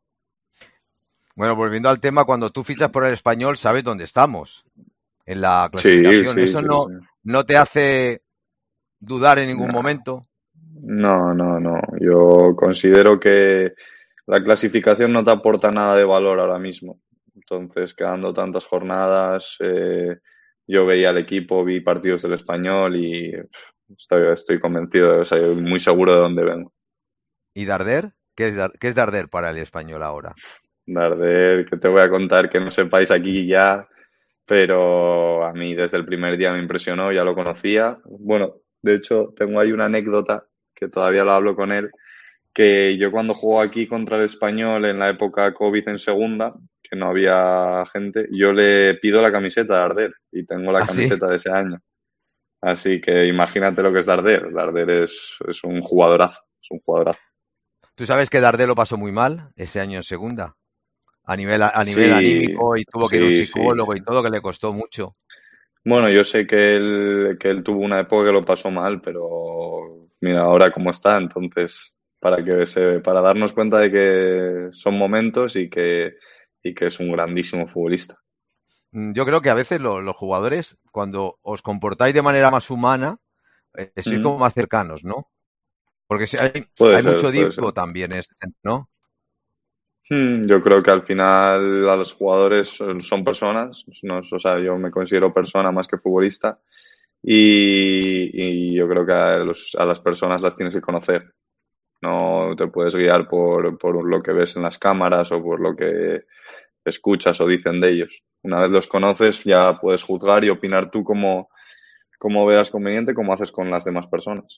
Bueno, volviendo al tema, cuando tú fichas por el Español, sabes dónde estamos en la Sí, clasificación. sí, ¿Eso sí, no, sí. no te hace dudar en ningún No, momento? no, no, no. Yo considero que la clasificación no te aporta nada de valor ahora mismo. Entonces, quedando tantas jornadas, eh, yo veía al equipo, vi partidos del Español y pff, estoy, estoy convencido, o sea, muy seguro de dónde vengo. ¿Y Darder? ¿Qué es, Dar- qué es Darder para el Español ahora? Darder, que te voy a contar que no sepáis aquí ya, pero a mí desde el primer día me impresionó, ya lo conocía. Bueno, de hecho, tengo ahí una anécdota que todavía lo hablo con él, que yo cuando jugó aquí contra el Español en la época COVID en segunda, que no había gente, yo le pido la camiseta de Darder y tengo la ¿Ah, sí? camiseta de ese año. Así que imagínate lo que es Darder. Darder es, es un jugadorazo, es un jugadorazo. ¿Tú sabes que Darder lo pasó muy mal ese año en segunda? A nivel, a nivel Sí, anímico y tuvo que ir a un sí, sí, psicólogo sí. y todo, que le costó mucho. Bueno, yo sé que él, que él tuvo una época que lo pasó mal, pero mira ahora cómo está, entonces, para que se, para darnos cuenta de que son momentos y que, y que es un grandísimo futbolista. Mm, Yo creo que a veces lo- los jugadores, cuando os comportáis de manera más humana, eh, sois Ujú. como más cercanos, ¿no? Porque si hay, Puede hay ser, mucho puede ser. divo también, es- ¿no? Hmm, Yo creo que al final a los jugadores son, son personas, no, o sea, yo me considero persona más que futbolista y, y yo creo que a, los- a las personas las tienes que conocer. No te puedes guiar por, por lo que ves en las cámaras o por lo que escuchas o dicen de ellos. Una vez los conoces, ya puedes juzgar y opinar tú como, como veas conveniente, como haces con las demás personas.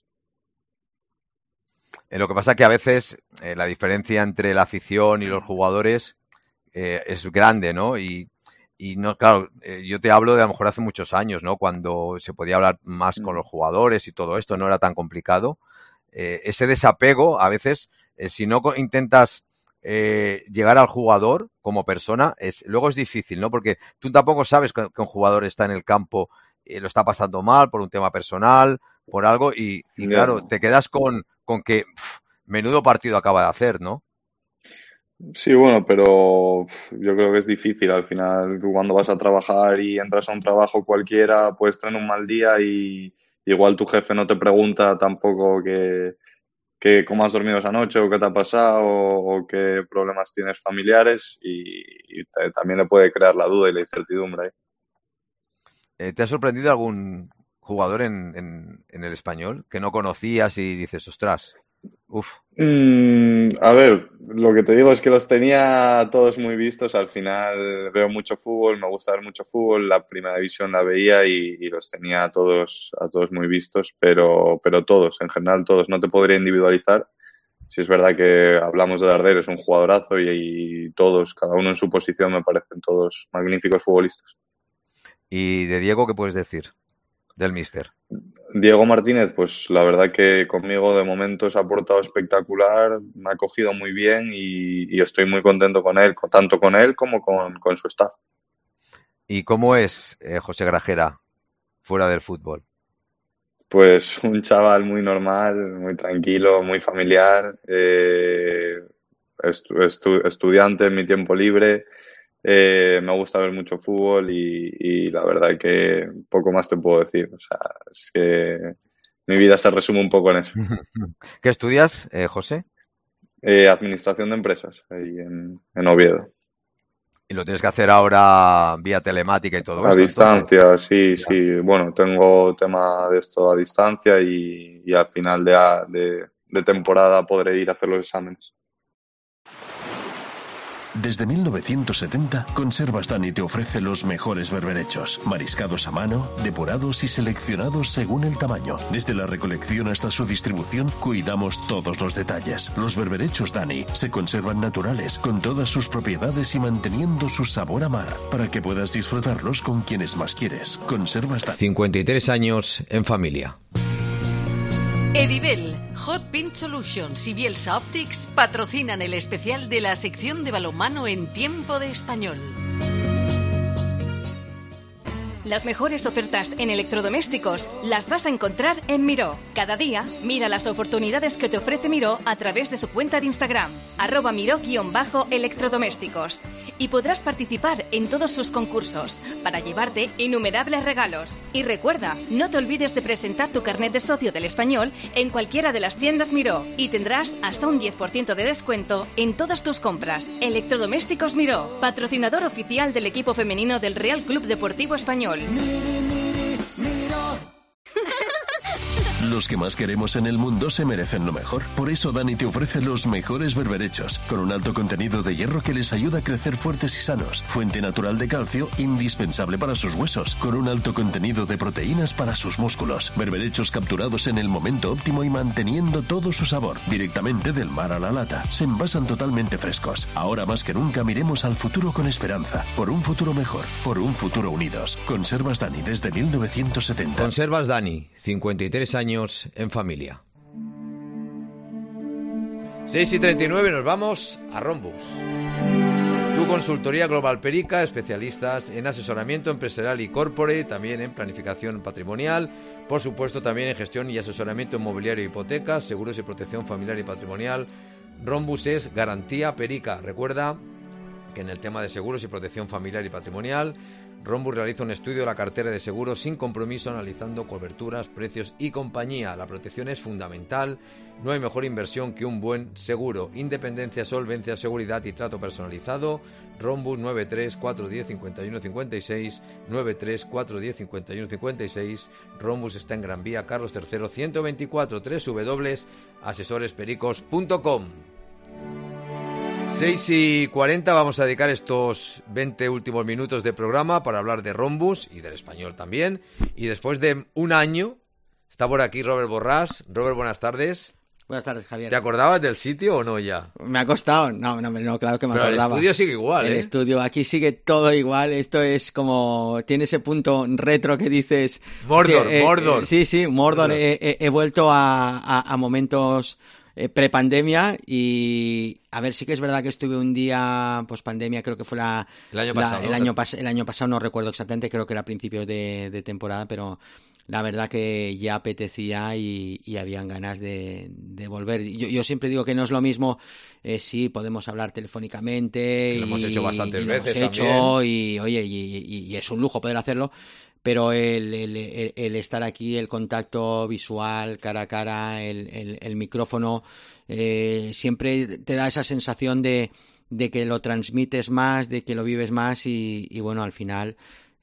Eh, lo que pasa es que a veces eh, la diferencia entre la afición y los jugadores eh, es grande, ¿no? Y, y no, claro, eh, yo te hablo de a lo mejor hace muchos años, ¿no? Cuando se podía hablar más con los jugadores y todo esto, no era tan complicado. Eh, ese desapego, a veces, eh, si no co- intentas eh, llegar al jugador como persona, es, luego es difícil, ¿no? Porque tú tampoco sabes que, que un jugador está en el campo, eh, lo está pasando mal por un tema personal, por algo, y, y Ya. claro, te quedas con, con que pf, menudo partido acaba de hacer, ¿no? Sí, bueno, pero uf, yo creo que es difícil. Al final, tú cuando vas a trabajar y entras a un trabajo cualquiera, puedes tener un mal día y igual tu jefe no te pregunta tampoco que, que cómo has dormido esa noche o qué te ha pasado o, o qué problemas tienes familiares y, y te- también le puede crear la duda y la incertidumbre ahí. Eh, ¿te ha sorprendido algún jugador en, en, en el español que no conocías y dices, ostras, uff, Mm, a ver, lo que te digo es que los tenía todos muy vistos. Al final veo mucho fútbol, me gusta ver mucho fútbol. La primera división la veía y, y los tenía a todos, a todos muy vistos, pero, pero todos, en general todos. No te podría individualizar. Si es verdad que hablamos de Darder, es un jugadorazo y, y todos, cada uno en su posición, me parecen todos magníficos futbolistas. y de Diego, ¿qué puedes decir del míster? Diego Martínez, pues la verdad que conmigo de momento se ha portado espectacular, me ha cogido muy bien y, y estoy muy contento con él, con- tanto con él como con, con su staff. ¿Y cómo es eh, José Grajera fuera del fútbol? Pues un chaval muy normal, muy tranquilo, muy familiar, eh, estu- estu- estudiante en mi tiempo libre, eh, me gusta ver mucho fútbol y, y la verdad que poco más te puedo decir. O sea, es que mi vida se resume un poco en eso. ¿Qué estudias, eh, José? Eh, administración de empresas, ahí en, en Oviedo. Y lo tienes que hacer ahora vía telemática y todo A esto, entonces. distancia, sí, Ya. sí. Bueno, tengo tema de esto a distancia y, y al final de, a- de, de temporada podré ir a hacer los exámenes. Desde mil novecientos setenta, Conservas Dani te ofrece los mejores berberechos, mariscados a mano, depurados y seleccionados según el tamaño. Desde la recolección hasta su distribución, cuidamos todos los detalles. Los berberechos Dani se conservan naturales, con todas sus propiedades y manteniendo su sabor a mar, para que puedas disfrutarlos con quienes más quieres. Conservas Dani. cincuenta y tres años en familia. Edibel, Hot Pin Solutions y Bielsa Optics patrocinan el especial de la sección de balonmano en Tiempo de Español. Las mejores ofertas en electrodomésticos las vas a encontrar en Miró. Cada día, mira las oportunidades que te ofrece Miró a través de su cuenta de Instagram, arroba miró-electrodomésticos. Y podrás participar en todos sus concursos para llevarte innumerables regalos. Y recuerda, no te olvides de presentar tu carnet de socio del Español en cualquiera de las tiendas Miró y tendrás hasta un diez por ciento de descuento en todas tus compras. Electrodomésticos Miró, patrocinador oficial del equipo femenino del Real Club Deportivo Español. Los que más queremos en el mundo se merecen lo mejor. Por eso Dani te ofrece los mejores berberechos, con un alto contenido de hierro que les ayuda a crecer fuertes y sanos. Fuente natural de calcio, indispensable para sus huesos, con un alto contenido de proteínas para sus músculos. Berberechos capturados en el momento óptimo y manteniendo todo su sabor, directamente del mar a la lata. Se envasan totalmente frescos. Ahora más que nunca miremos al futuro con esperanza. Por un futuro mejor, por un futuro unidos. Conservas Dani desde mil novecientos setenta. Conservas Dani, cincuenta y tres años en familia. seis y treinta y nueve, nos vamos a Rombus. Tu consultoría Global Perica, especialistas en asesoramiento empresarial y corporate, también en planificación patrimonial, por supuesto también en gestión y asesoramiento inmobiliario e hipotecas, seguros y protección familiar y patrimonial. Rombus es garantía Perica. Recuerda que en el tema de seguros y protección familiar y patrimonial, Rombus realiza un estudio de la cartera de seguros sin compromiso, analizando coberturas, precios y compañía. La protección es fundamental. No hay mejor inversión que un buen seguro. Independencia, solvencia, seguridad y trato personalizado. Rombus nueve tres cuatro uno cero cinco uno cinco seis, nueve tres cuatro uno cero cinco uno cinco seis. Rombus está en Gran Vía, Carlos tercero, ciento veinticuatro, doble u doble u doble u punto asesores pericos punto com. seis y cuarenta, vamos a dedicar estos veinte últimos minutos de programa para hablar de Rombus y del español también. Y después de un año, está por aquí Robert Borràs. Robert, buenas tardes. Buenas tardes, Javier. ¿Te acordabas del sitio o no ya? Me ha costado. No, no, no, claro que me Pero acordaba. el estudio sigue igual, ¿eh? El estudio, aquí sigue todo igual. Esto es como... Tiene ese punto retro que dices... Mordor, que, eh, Mordor. Eh, sí, sí, Mordor. Mordor. He, he, he vuelto a, a, a momentos... Eh, prepandemia y a ver, sí que es verdad que estuve un día pospandemia, creo que fue la, el año la, pasado, el, ¿no? año pas, el año pasado, no recuerdo exactamente, creo que era a principios de, de temporada, pero la verdad que ya apetecía y, y habían ganas de, de volver. Yo, yo siempre digo que no es lo mismo, eh, sí, podemos hablar telefónicamente Que lo y, hemos hecho bastantes y lo veces hemos hecho, también. y oye, y, y, y es un lujo poder hacerlo. Pero el, el, el, el estar aquí, el contacto visual, cara a cara, el, el, el micrófono, eh, siempre te da esa sensación de, de que lo transmites más, de que lo vives más y, y bueno, al final,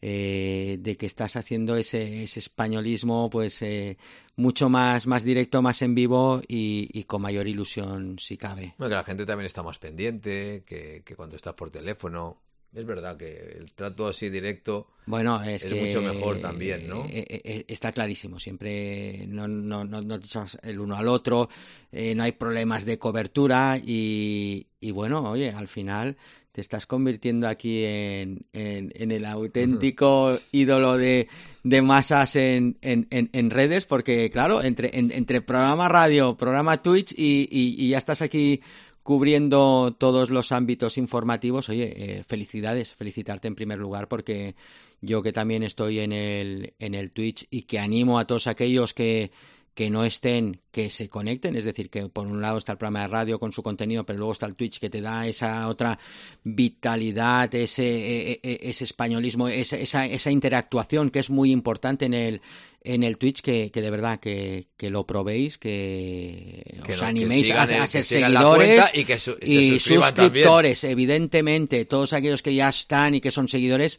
eh, de que estás haciendo ese, ese españolismo pues eh, mucho más, más directo, más en vivo y, y con mayor ilusión si cabe. Bueno, que la gente también está más pendiente, que, que cuando estás por teléfono... Es verdad que el trato así directo bueno, es, es que, mucho mejor también, ¿no? Eh, eh, está clarísimo, siempre no, no, no, no te echas el uno al otro, eh, no hay problemas de cobertura y, y bueno, oye, al final te estás convirtiendo aquí en, en, en el auténtico ídolo de, de masas en, en, en, en redes, porque claro, entre, en, entre programa radio, programa Twitch y, y, y ya estás aquí cubriendo todos los ámbitos informativos. Oye, eh, felicidades, felicitarte en primer lugar, porque yo que también estoy en el, en el Twitch y que animo a todos aquellos que, que no estén, que se conecten, es decir, que por un lado está el programa de radio con su contenido, pero luego está el Twitch que te da esa otra vitalidad, ese, ese españolismo, esa, esa, esa interactuación que es muy importante en el en el Twitch, que, que de verdad que, que lo probéis, que, que os no, animéis que a, el, a ser que sigan seguidores la y, que su, y suscriptores, también. Evidentemente, todos aquellos que ya están y que son seguidores,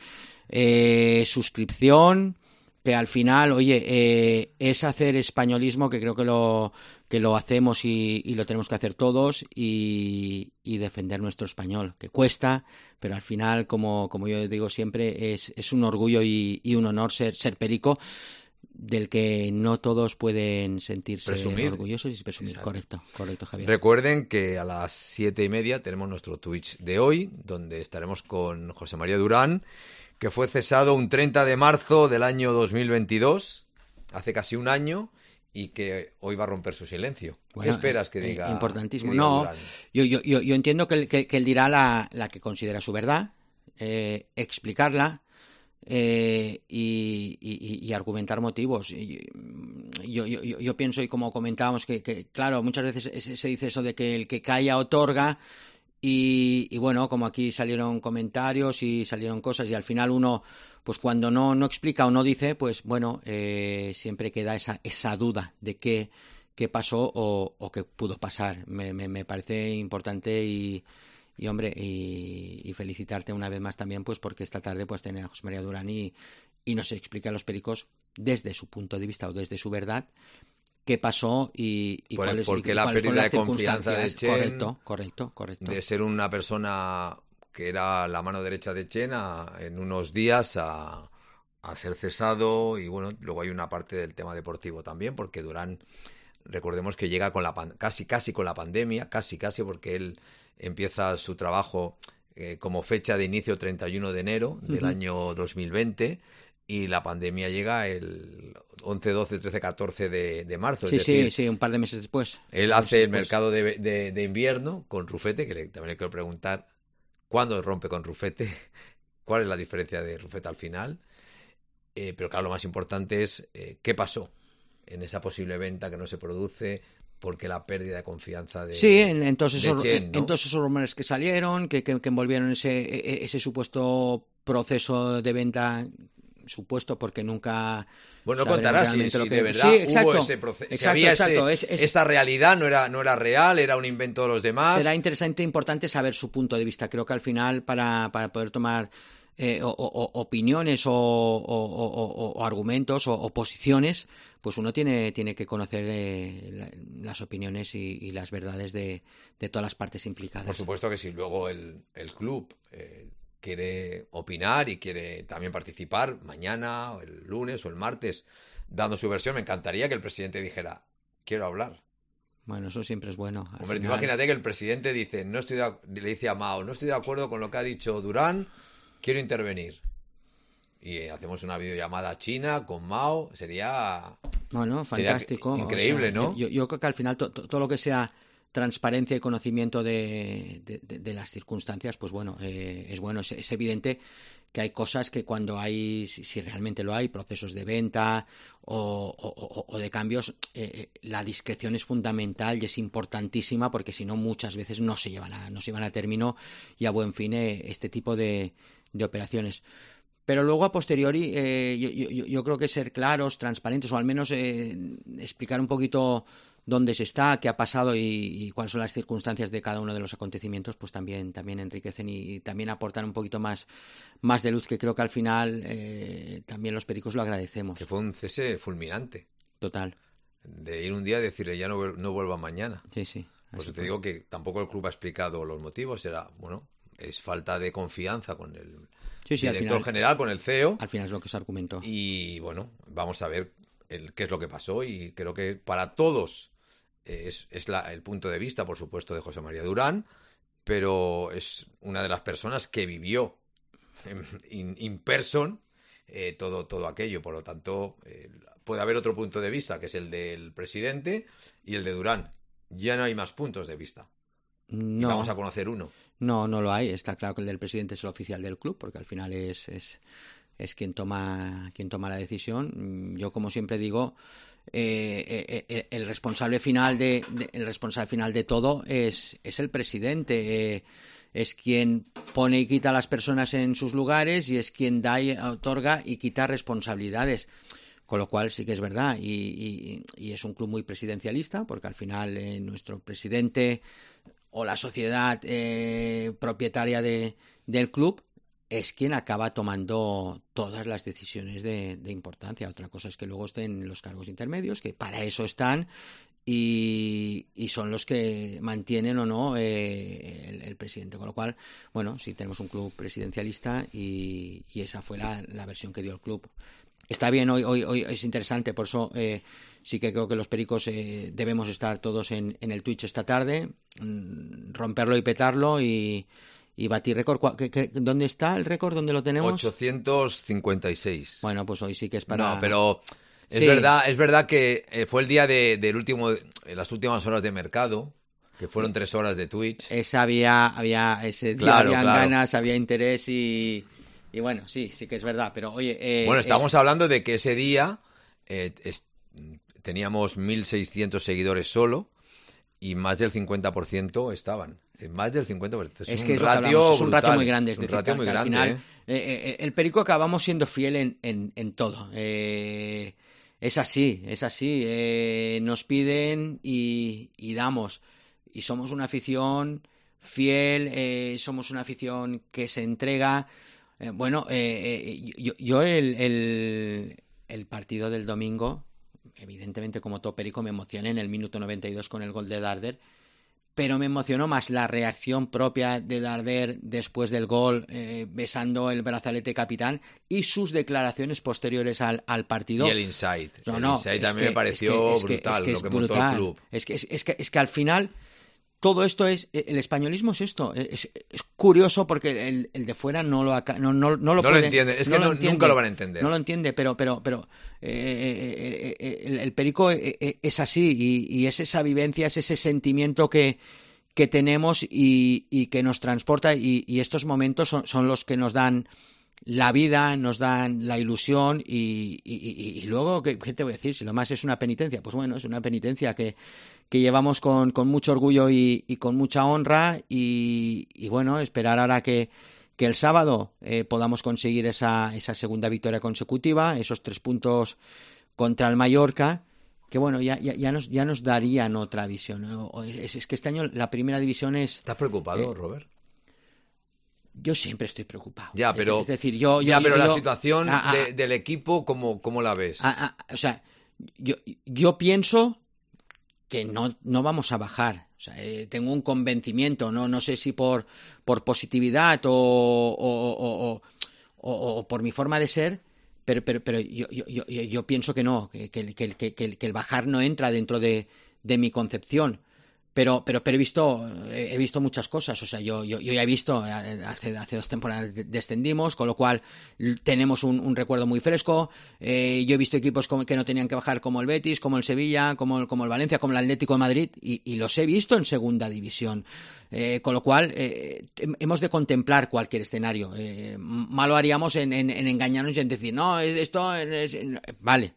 eh, suscripción, que al final, oye, eh, es hacer españolismo, que creo que lo que lo hacemos y, y lo tenemos que hacer todos, y, y defender nuestro español, que cuesta, pero al final, como, como yo digo siempre, es, es un orgullo y, y un honor ser, ser perico, del que no todos pueden sentirse presumir. orgullosos y presumir. Exacto. Correcto, correcto, Javier. Recuerden que a las siete y media tenemos nuestro Twitch de hoy, donde estaremos con José María Durán, que fue cesado un treinta de marzo del año dos mil veintidós, hace casi un año, y que hoy va a romper su silencio. Bueno, ¿Qué esperas que eh, diga? Importantísimo. Que diga no, Durán? yo, yo, yo, yo entiendo que, que, que él dirá la, la que considera su verdad, eh, explicarla, Eh, y, y, y argumentar motivos. Yo, yo, yo, yo pienso, y como comentábamos, que, que claro, muchas veces se, se dice eso de que el que calla otorga, y, y bueno, como aquí salieron comentarios y salieron cosas, y al final uno, pues cuando no, no explica o no dice, pues bueno, eh, siempre queda esa, esa duda de qué, qué pasó o, o qué pudo pasar. Me, me, me parece importante y Y hombre, y, y felicitarte una vez más también, pues porque esta tarde pues tener a José María Durán y, y nos explica a los pericos desde su punto de vista o desde su verdad qué pasó y, y Por, cuáles, porque y, la cuáles pérdida las de confianza de Chen, correcto, correcto, correcto. de ser una persona que era la mano derecha de Chen a, en unos días a, a ser cesado, y bueno, luego hay una parte del tema deportivo también, porque Durán, recordemos que llega con la casi casi con la pandemia, casi casi porque él empieza su trabajo eh, como fecha de inicio treinta y uno de enero del uh-huh. año dos mil veinte, y la pandemia llega el once, doce, trece, catorce de, de marzo. Sí, es decir, sí, sí, un par de meses después. Él hace el mercado de, de, de invierno con Rufete, que le, también le quiero preguntar cuándo rompe con Rufete, cuál es la diferencia de Rufete al final. Eh, pero claro, lo más importante es eh, qué pasó en esa posible venta que no se produce. porque la pérdida de confianza de Sí, en, en, todos, de esos, Chen, ¿no? en todos esos rumores que salieron, que, que, que envolvieron ese, ese supuesto proceso de venta, supuesto porque nunca... Bueno, contarás si, si que... de verdad sí, exacto, hubo ese proceso, exacto, si había exacto, ese, es, es... esa realidad, no era, no era real, era un invento de los demás. Será interesante e importante saber su punto de vista. Creo que al final, para, para poder tomar eh, o, o, opiniones o, o, o, o argumentos o, o posiciones, pues uno tiene, tiene que conocer eh, la, las opiniones y, y las verdades de, de todas las partes implicadas. Por supuesto que si luego el, el club eh, quiere opinar y quiere también participar mañana, o el lunes o el martes, dando su versión, me encantaría que el presidente dijera, quiero hablar. Bueno, eso siempre es bueno. Al Hombre, final... imagínate que el presidente dice, no estoy de, le dice a Mao, no estoy de acuerdo con lo que ha dicho Durán, quiero intervenir. Y hacemos una videollamada a China con Mao, sería... Bueno, fantástico. Sería increíble, o sea, ¿no? Yo, yo creo que al final to, to, todo lo que sea transparencia y conocimiento de, de, de, de las circunstancias, pues bueno, eh, es bueno. Es, es evidente que hay cosas que cuando hay, si, si realmente lo hay, procesos de venta o, o, o de cambios, eh, la discreción es fundamental y es importantísima, porque si no muchas veces no se llevan a, no se llevan a término y a buen fin eh, este tipo de, de operaciones. Pero luego, a posteriori, eh, yo, yo, yo creo que ser claros, transparentes, o al menos eh, explicar un poquito dónde se está, qué ha pasado y, y cuáles son las circunstancias de cada uno de los acontecimientos, pues también, también enriquecen y, y también aportan un poquito más, más de luz, que creo que al final eh, también los pericos lo agradecemos. Que fue un cese fulminante. Total. De ir un día y decirle, ya no, no vuelva mañana. Sí, sí. Pues te fue. Digo que tampoco el club ha explicado los motivos, era, bueno, es falta de confianza con el sí, sí, director final, general, con el C E O. Al final es lo que se argumentó. Y bueno, vamos a ver el, qué es lo que pasó, y creo que para todos es, es la, el punto de vista, por supuesto, de José María Durán, pero es una de las personas que vivió in, in person eh, todo, todo aquello. Por lo tanto, eh, puede haber otro punto de vista, que es el del presidente y el de Durán. Ya no hay más puntos de vista. No. Y vamos a conocer uno. No, no lo hay. Está claro que el del presidente es el oficial del club, porque al final es, es, es quien toma, quien toma la decisión. Yo, como siempre digo, eh, eh, el responsable final de, de el responsable final de todo es, es el presidente. Eh, es quien pone y quita a las personas en sus lugares y es quien da y otorga y quita responsabilidades. Con lo cual sí que es verdad, y, y, y es un club muy presidencialista, porque al final eh, nuestro presidente o la sociedad eh, propietaria de, del club es quien acaba tomando todas las decisiones de, de importancia. Otra cosa es que luego estén los cargos intermedios, que para eso están, y, y son los que mantienen o no eh, el, el presidente. Con lo cual, bueno, sí tenemos un club presidencialista y, y esa fue la, la versión que dio el club. Está bien, hoy, hoy, hoy es interesante, por eso eh, sí que creo que los pericos eh, debemos estar todos en, en el Twitch esta tarde, mmm, romperlo y petarlo y, y batir récord. ¿Qué, qué, ¿Dónde está el récord? ¿Dónde lo tenemos? ochocientos cincuenta y seis. Bueno, pues hoy sí que es para... No, pero es sí. verdad, es verdad que eh, fue el día de, del último, en las últimas horas de mercado, que fueron tres horas de Twitch. Esa había, había ese día, claro, había claro. ganas, había interés y... Y bueno, sí, sí que es verdad, pero oye... Eh, bueno, estamos es... hablando de que ese día eh, es, teníamos mil seiscientos seguidores solo y más del cincuenta por ciento estaban. Más del cincuenta por ciento. Es, es un que es, ratio es un brutal, ratio muy grande. Es un decir, ratio muy que al grande, final, ¿eh? Eh, eh, el perico acabamos siendo fiel en, en, en todo. Eh, es así, es así. Eh, nos piden y, y damos. Y somos una afición fiel, eh, somos una afición que se entrega... Eh, bueno, eh, eh, yo, yo el, el, el partido del domingo, evidentemente como todo perico, me emocioné en el minuto noventa y dos con el gol de Darder, pero me emocionó más la reacción propia de Darder después del gol, eh, besando el brazalete capitán, y sus declaraciones posteriores al, al partido. Y el insight. No, el no, insight es también que, me pareció es que, brutal, es que, es lo que que montó brutal. el club. Es que, es, es, que, es que al final... Todo esto es, el españolismo es esto, es, es curioso porque el, el de fuera no lo no, no, no lo no puede, lo entiende, es no que lo no, entiende, nunca lo van a entender. No lo entiende, pero pero pero eh, eh, el, el perico es así y, y es esa vivencia, es ese sentimiento que, que tenemos y, y que nos transporta y, y estos momentos son, son los que nos dan la vida, nos dan la ilusión y, y, y, y luego, ¿qué, ¿qué te voy a decir? Si lo más es una penitencia, pues bueno, es una penitencia que que llevamos con, con mucho orgullo y, y con mucha honra y, y bueno, esperar ahora que, que el sábado eh, podamos conseguir esa, esa segunda victoria consecutiva, esos tres puntos contra el Mallorca, que bueno, ya, ya, ya, nos, ya nos darían otra visión. Es, es que este año la primera división es... ¿Estás preocupado, eh, Robert? Yo siempre estoy preocupado. Ya, pero, es, es decir, yo, yo, ya, pero yo, la yo, situación a, a, de, del equipo, ¿cómo, cómo la ves? A, a, o sea, yo, yo pienso que no, no vamos a bajar. O sea, eh, tengo un convencimiento, no, no sé si por, por positividad o, o, o, o, o, o por mi forma de ser, pero, pero, pero yo, yo, yo, yo pienso que no, que, que, que, que, que el bajar no entra dentro de, de mi concepción. Pero, pero, pero he visto, he visto muchas cosas. O sea, yo, yo, yo ya he visto, hace, hace dos temporadas descendimos, con lo cual tenemos un, un recuerdo muy fresco. Eh, yo he visto equipos como, que no tenían que bajar, como el Betis, como el Sevilla, como, como el Valencia, como el Atlético de Madrid, y, y los he visto en segunda división. Eh, con lo cual, eh, hemos de contemplar cualquier escenario. Eh, malo haríamos en, en, en engañarnos y en decir, no, esto es, es, vale,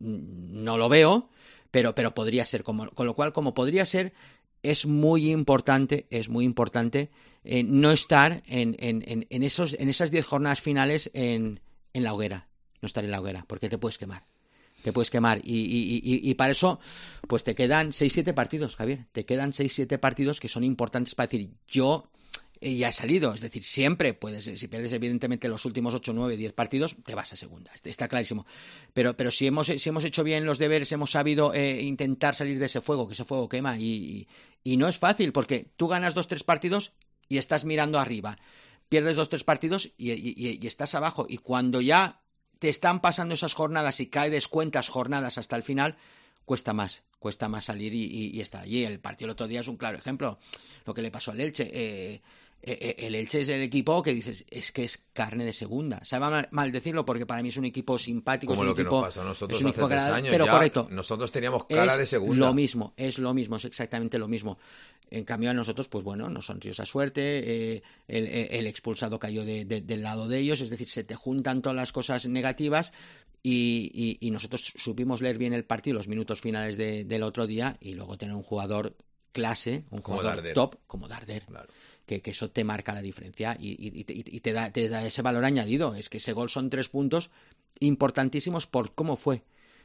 no lo veo, pero, pero podría ser. Como, con lo cual, como podría ser, es muy importante, es muy importante eh, no estar en, en, en, esos, en esas diez jornadas finales en, en la hoguera, no estar en la hoguera, porque te puedes quemar, te puedes quemar y, y, y, y para eso pues te quedan seis siete partidos, Javier, te quedan seis siete partidos que son importantes para decir, yo eh, ya he salido, es decir, siempre puedes, si pierdes evidentemente los últimos ocho, nueve, diez partidos, te vas a segunda, está clarísimo, pero, pero si, hemos, si hemos hecho bien los deberes, hemos sabido eh, intentar salir de ese fuego, que ese fuego quema y, y Y no es fácil, porque tú ganas dos, tres partidos y estás mirando arriba. Pierdes dos, tres partidos y, y, y estás abajo. Y cuando ya te están pasando esas jornadas y cae descuentas jornadas hasta el final, cuesta más. Cuesta más salir y, y, y estar allí. El partido el otro día es un claro ejemplo. Lo que le pasó al Elche. Eh, eh, el Elche es el equipo que dices, es que es carne de segunda. Sabe mal, mal decirlo porque para mí es un equipo simpático. Como es un lo que equipo, nos pasó a nosotros es un hace equipo tres agradable, años. pero ya correcto. Nosotros teníamos cara es de segunda. Lo mismo, es lo mismo, es exactamente lo mismo. En cambio a nosotros, pues bueno, nos sonrió esa suerte, eh, el, el expulsado cayó de, de, del lado de ellos, es decir, se te juntan todas las cosas negativas y, y, y nosotros supimos leer bien el partido, los minutos finales de, del otro día y luego tener un jugador clase, un como jugador Darder. top como Darder. Claro. Que, que eso te marca la diferencia y, y, y, y te, da, te da ese valor añadido. Es que ese gol son tres puntos importantísimos por cómo fue.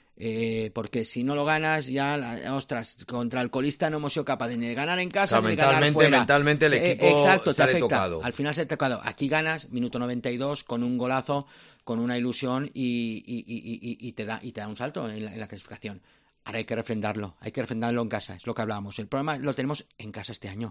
Eh, porque si no lo ganas, ya, la, ostras, contra el colista no hemos sido capaces ni de ganar en casa, o sea, ni de ganar fuera. Mentalmente el equipo eh, exacto, te sale afecta. tocado. Al final se te ha tocado. Aquí ganas, minuto noventa y dos, con un golazo, con una ilusión y, y, y, y, y, te, da, y te da un salto en la, en la clasificación. Ahora hay que refrendarlo, hay que refrendarlo en casa, es lo que hablábamos. El problema lo tenemos en casa este año.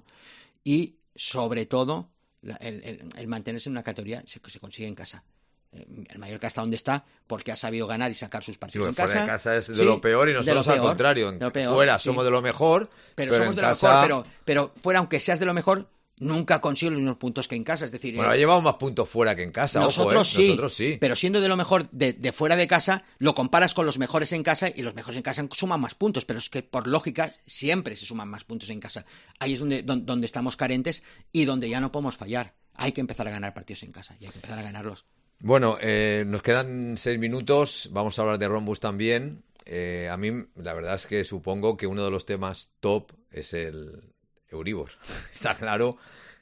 Y sobre todo, la, el, el, el mantenerse en una categoría se, se consigue en casa. El Mallorca está donde está porque ha sabido ganar y sacar sus partidos sí, en fuera casa. de casa es de sí, lo peor y nosotros peor, al contrario. En peor, fuera sí. somos de lo mejor, pero, pero somos en de casa... lo mejor. Pero, pero fuera, aunque seas de lo mejor, nunca consigo los mismos puntos que en casa. Es decir, bueno, eh, llevamos más puntos fuera que en casa. Nosotros, ojo, ¿eh? sí, nosotros sí. Pero siendo de lo mejor de, de fuera de casa, lo comparas con los mejores en casa y los mejores en casa suman más puntos. Pero es que por lógica siempre se suman más puntos en casa. Ahí es donde, donde, donde estamos carentes y donde ya no podemos fallar. Hay que empezar a ganar partidos en casa y hay que empezar a ganarlos. Bueno, eh, nos quedan seis minutos. Vamos a hablar de Rhombus también. Eh, a mí, la verdad es que supongo que uno de los temas top es el Euribor. Está claro.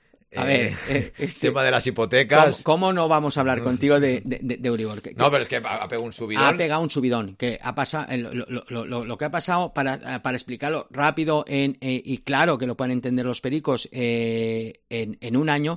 A ver, eh, el este, tema de las hipotecas. ¿Cómo, cómo no vamos a hablar contigo de, de, de, de Euribor? Que, no, pero es que ha, ha pegado un subidón. Ha pegado un subidón. Que ha pasado, lo, lo, lo, lo que ha pasado, para, para explicarlo rápido en, eh, y claro que lo puedan entender los pericos, eh, en, en un año,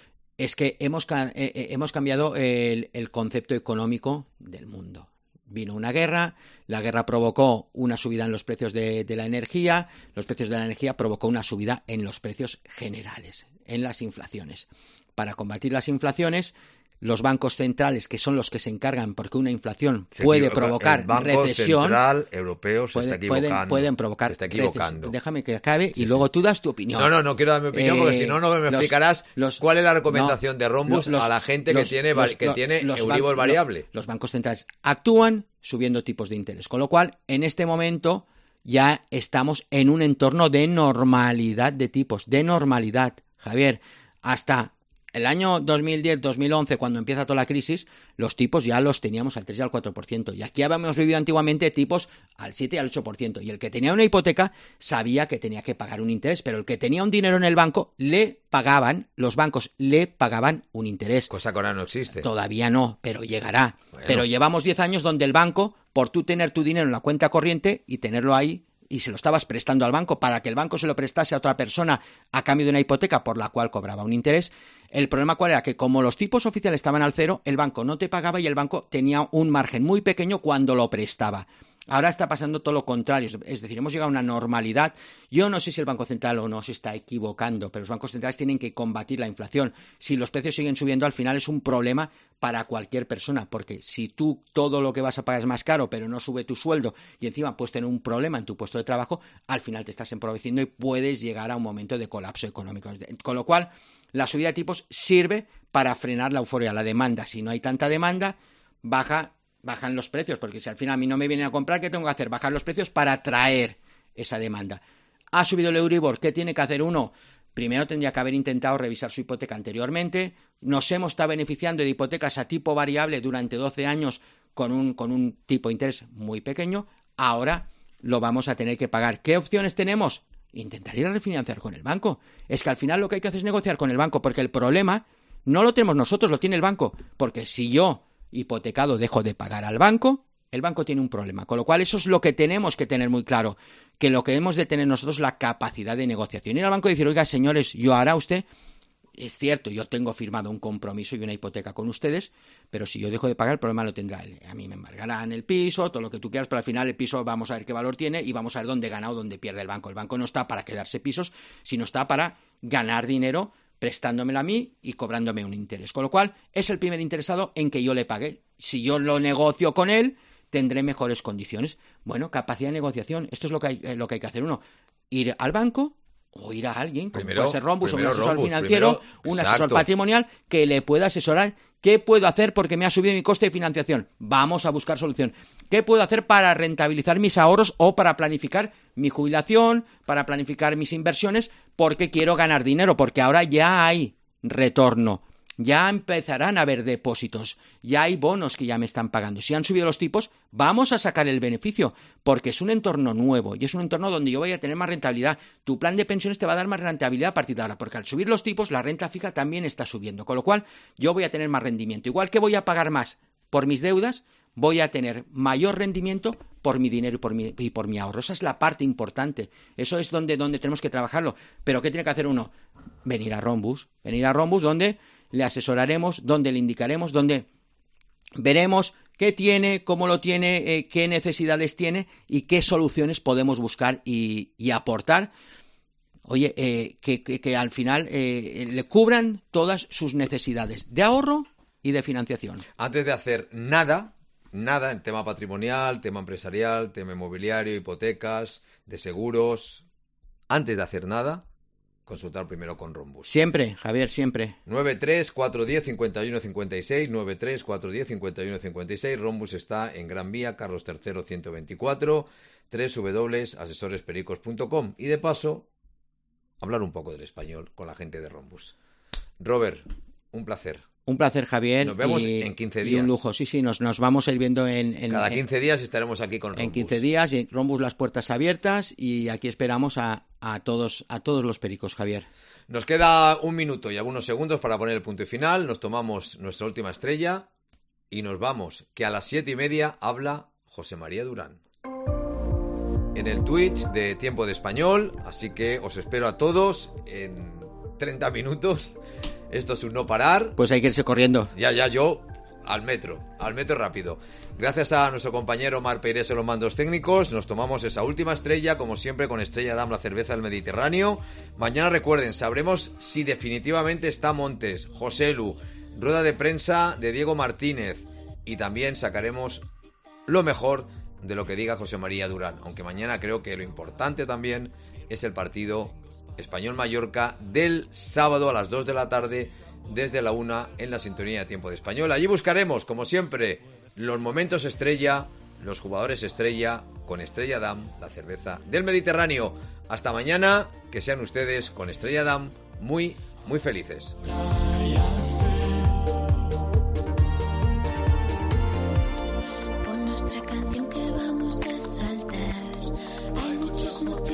es que hemos, eh, hemos cambiado el, el concepto económico del mundo. Vino una guerra, la guerra provocó una subida en los precios de, de la energía, los precios de la energía provocó una subida en los precios generales, en las inflaciones. Para combatir las inflaciones, los bancos centrales, que son los que se encargan, porque una inflación se puede equivoca, provocar el Banco recesión. Central Europeo se puede, está equivocando. Pueden, pueden provocar se está equivocando. recesión. Déjame que acabe sí, y luego sí. tú das tu opinión. No, no, no quiero dar mi opinión eh, porque si no, no me los, explicarás los, cuál es la recomendación no, de Rhombus los, a la gente los, que tiene, los, que los, tiene los Euribor variable. Los, los bancos centrales actúan subiendo tipos de interés, con lo cual, en este momento ya estamos en un entorno de normalidad de tipos, de normalidad, Javier, hasta el año dos mil diez dos mil once, cuando empieza toda la crisis, los tipos ya los teníamos al tres y al cuatro por ciento. Y aquí habíamos vivido antiguamente tipos al siete y al ocho por ciento. Y el que tenía una hipoteca sabía que tenía que pagar un interés, pero el que tenía un dinero en el banco, le pagaban, los bancos le pagaban un interés. Cosa que ahora no existe. Todavía no, pero llegará. Bueno. Pero llevamos diez años donde el banco, por tú tener tu dinero en la cuenta corriente y tenerlo ahí, y se lo estabas prestando al banco para que el banco se lo prestase a otra persona a cambio de una hipoteca por la cual cobraba un interés. El problema cuál era, que como los tipos oficiales estaban al cero, el banco no te pagaba y el banco tenía un margen muy pequeño cuando lo prestaba. Ahora está pasando todo lo contrario, es decir, hemos llegado a una normalidad. Yo no sé si el Banco Central o no se está equivocando, pero los bancos centrales tienen que combatir la inflación. Si los precios siguen subiendo, al final es un problema para cualquier persona, porque si tú todo lo que vas a pagar es más caro, pero no sube tu sueldo y encima puedes tener un problema en tu puesto de trabajo, al final te estás empobreciendo y puedes llegar a un momento de colapso económico. Con lo cual, la subida de tipos sirve para frenar la euforia, la demanda. Si no hay tanta demanda, baja... bajan los precios, porque si al final a mí no me vienen a comprar, ¿qué tengo que hacer? Bajar los precios para atraer esa demanda. Ha subido el Euribor, ¿qué tiene que hacer uno? Primero tendría que haber intentado revisar su hipoteca anteriormente. Nos hemos estado beneficiando de hipotecas a tipo variable durante doce años con un, con un tipo de interés muy pequeño. Ahora lo vamos a tener que pagar. ¿Qué opciones tenemos? Intentar ir a refinanciar con el banco. Es que al final lo que hay que hacer es negociar con el banco, porque el problema no lo tenemos nosotros, lo tiene el banco. Porque si yo hipotecado dejo de pagar al banco, el banco tiene un problema. Con lo cual eso es lo que tenemos que tener muy claro, que lo que hemos de tener nosotros es la capacidad de negociación. Ir al banco y decir, oiga, señores, yo ahora usted, es cierto, yo tengo firmado un compromiso y una hipoteca con ustedes, pero si yo dejo de pagar, el problema lo tendrá él. A mí me embargarán el piso, todo lo que tú quieras, pero al final el piso vamos a ver qué valor tiene y vamos a ver dónde gana o dónde pierde el banco. El banco no está para quedarse pisos, sino está para ganar dinero prestándomelo a mí y cobrándome un interés. Con lo cual, es el primer interesado en que yo le pague. Si yo lo negocio con él, tendré mejores condiciones. Bueno, capacidad de negociación. Esto es lo que hay, eh, lo que hay que hacer uno. Ir al banco o ir a alguien, como primero, puede ser Rhombus o un asesor Rhombus, financiero, primero, un exacto. asesor patrimonial que le pueda asesorar. ¿Qué puedo hacer porque me ha subido mi coste de financiación? Vamos a buscar solución. ¿Qué puedo hacer para rentabilizar mis ahorros o para planificar mi jubilación, para planificar mis inversiones? Porque quiero ganar dinero, porque ahora ya hay retorno. Ya empezarán a haber depósitos, ya hay bonos que ya me están pagando. Si han subido los tipos, vamos a sacar el beneficio, porque es un entorno nuevo y es un entorno donde yo voy a tener más rentabilidad. Tu plan de pensiones te va a dar más rentabilidad a partir de ahora, porque al subir los tipos, la renta fija también está subiendo, con lo cual yo voy a tener más rendimiento. Igual que voy a pagar más por mis deudas, voy a tener mayor rendimiento por mi dinero y por mi, y por mi ahorro. Esa es la parte importante. Eso es donde, donde tenemos que trabajarlo. Pero ¿qué tiene que hacer uno? Venir a Rhombus. Venir a Rhombus donde le asesoraremos, donde le indicaremos, donde veremos qué tiene, cómo lo tiene, eh, qué necesidades tiene y qué soluciones podemos buscar y, y aportar. Oye, eh, que, que, que al final eh, le cubran todas sus necesidades de ahorro y de financiación. Antes de hacer nada, nada en tema patrimonial, tema empresarial, tema inmobiliario, hipotecas, de seguros, antes de hacer nada, consultar primero con Rhombus. Siempre, Javier, siempre. nueve tres cuatro uno cero cinco uno cinco seis, nueve tres cuatro uno cero cinco uno cinco seis. Rhombus está en Gran Vía, Carlos tercero ciento veinticuatro, doble u doble u doble u punto asesores pericos punto com. Y de paso, hablar un poco del español con la gente de Rhombus. Robert, un placer. Un placer, Javier. Nos vemos y, en quince días. Y un lujo, sí, sí, nos, nos vamos a ir viendo en... en Cada en, quince días estaremos aquí con Rhombus. En quince días, y Rhombus las puertas abiertas y aquí esperamos a, a, todos, a todos los pericos, Javier. Nos queda un minuto y algunos segundos para poner el punto y final. Nos tomamos nuestra última estrella y nos vamos, que a las siete y media habla José María Durán en el Twitch de Tiempo de Español, así que os espero a todos en treinta minutos. Esto es un no parar. Pues hay que irse corriendo. Ya, ya, yo al metro, al metro rápido. Gracias a nuestro compañero Mar Peirés en los mandos técnicos, nos tomamos esa última estrella, como siempre, con Estrella Damm, la cerveza del Mediterráneo. Mañana, recuerden, sabremos si definitivamente está Montes, José Lu, rueda de prensa de Diego Martínez, y también sacaremos lo mejor de lo que diga José María Durán, aunque mañana creo que lo importante también es el partido Español-Mallorca del sábado a las dos de la tarde, desde la una en la sintonía de Tiempo de Español. Allí buscaremos, como siempre, los momentos estrella, los jugadores estrella, con Estrella Damm, la cerveza del Mediterráneo. Hasta mañana, que sean ustedes con Estrella Damm muy, muy felices. sí. Pon nuestra canción que vamos a saltar. Hay muchos motivos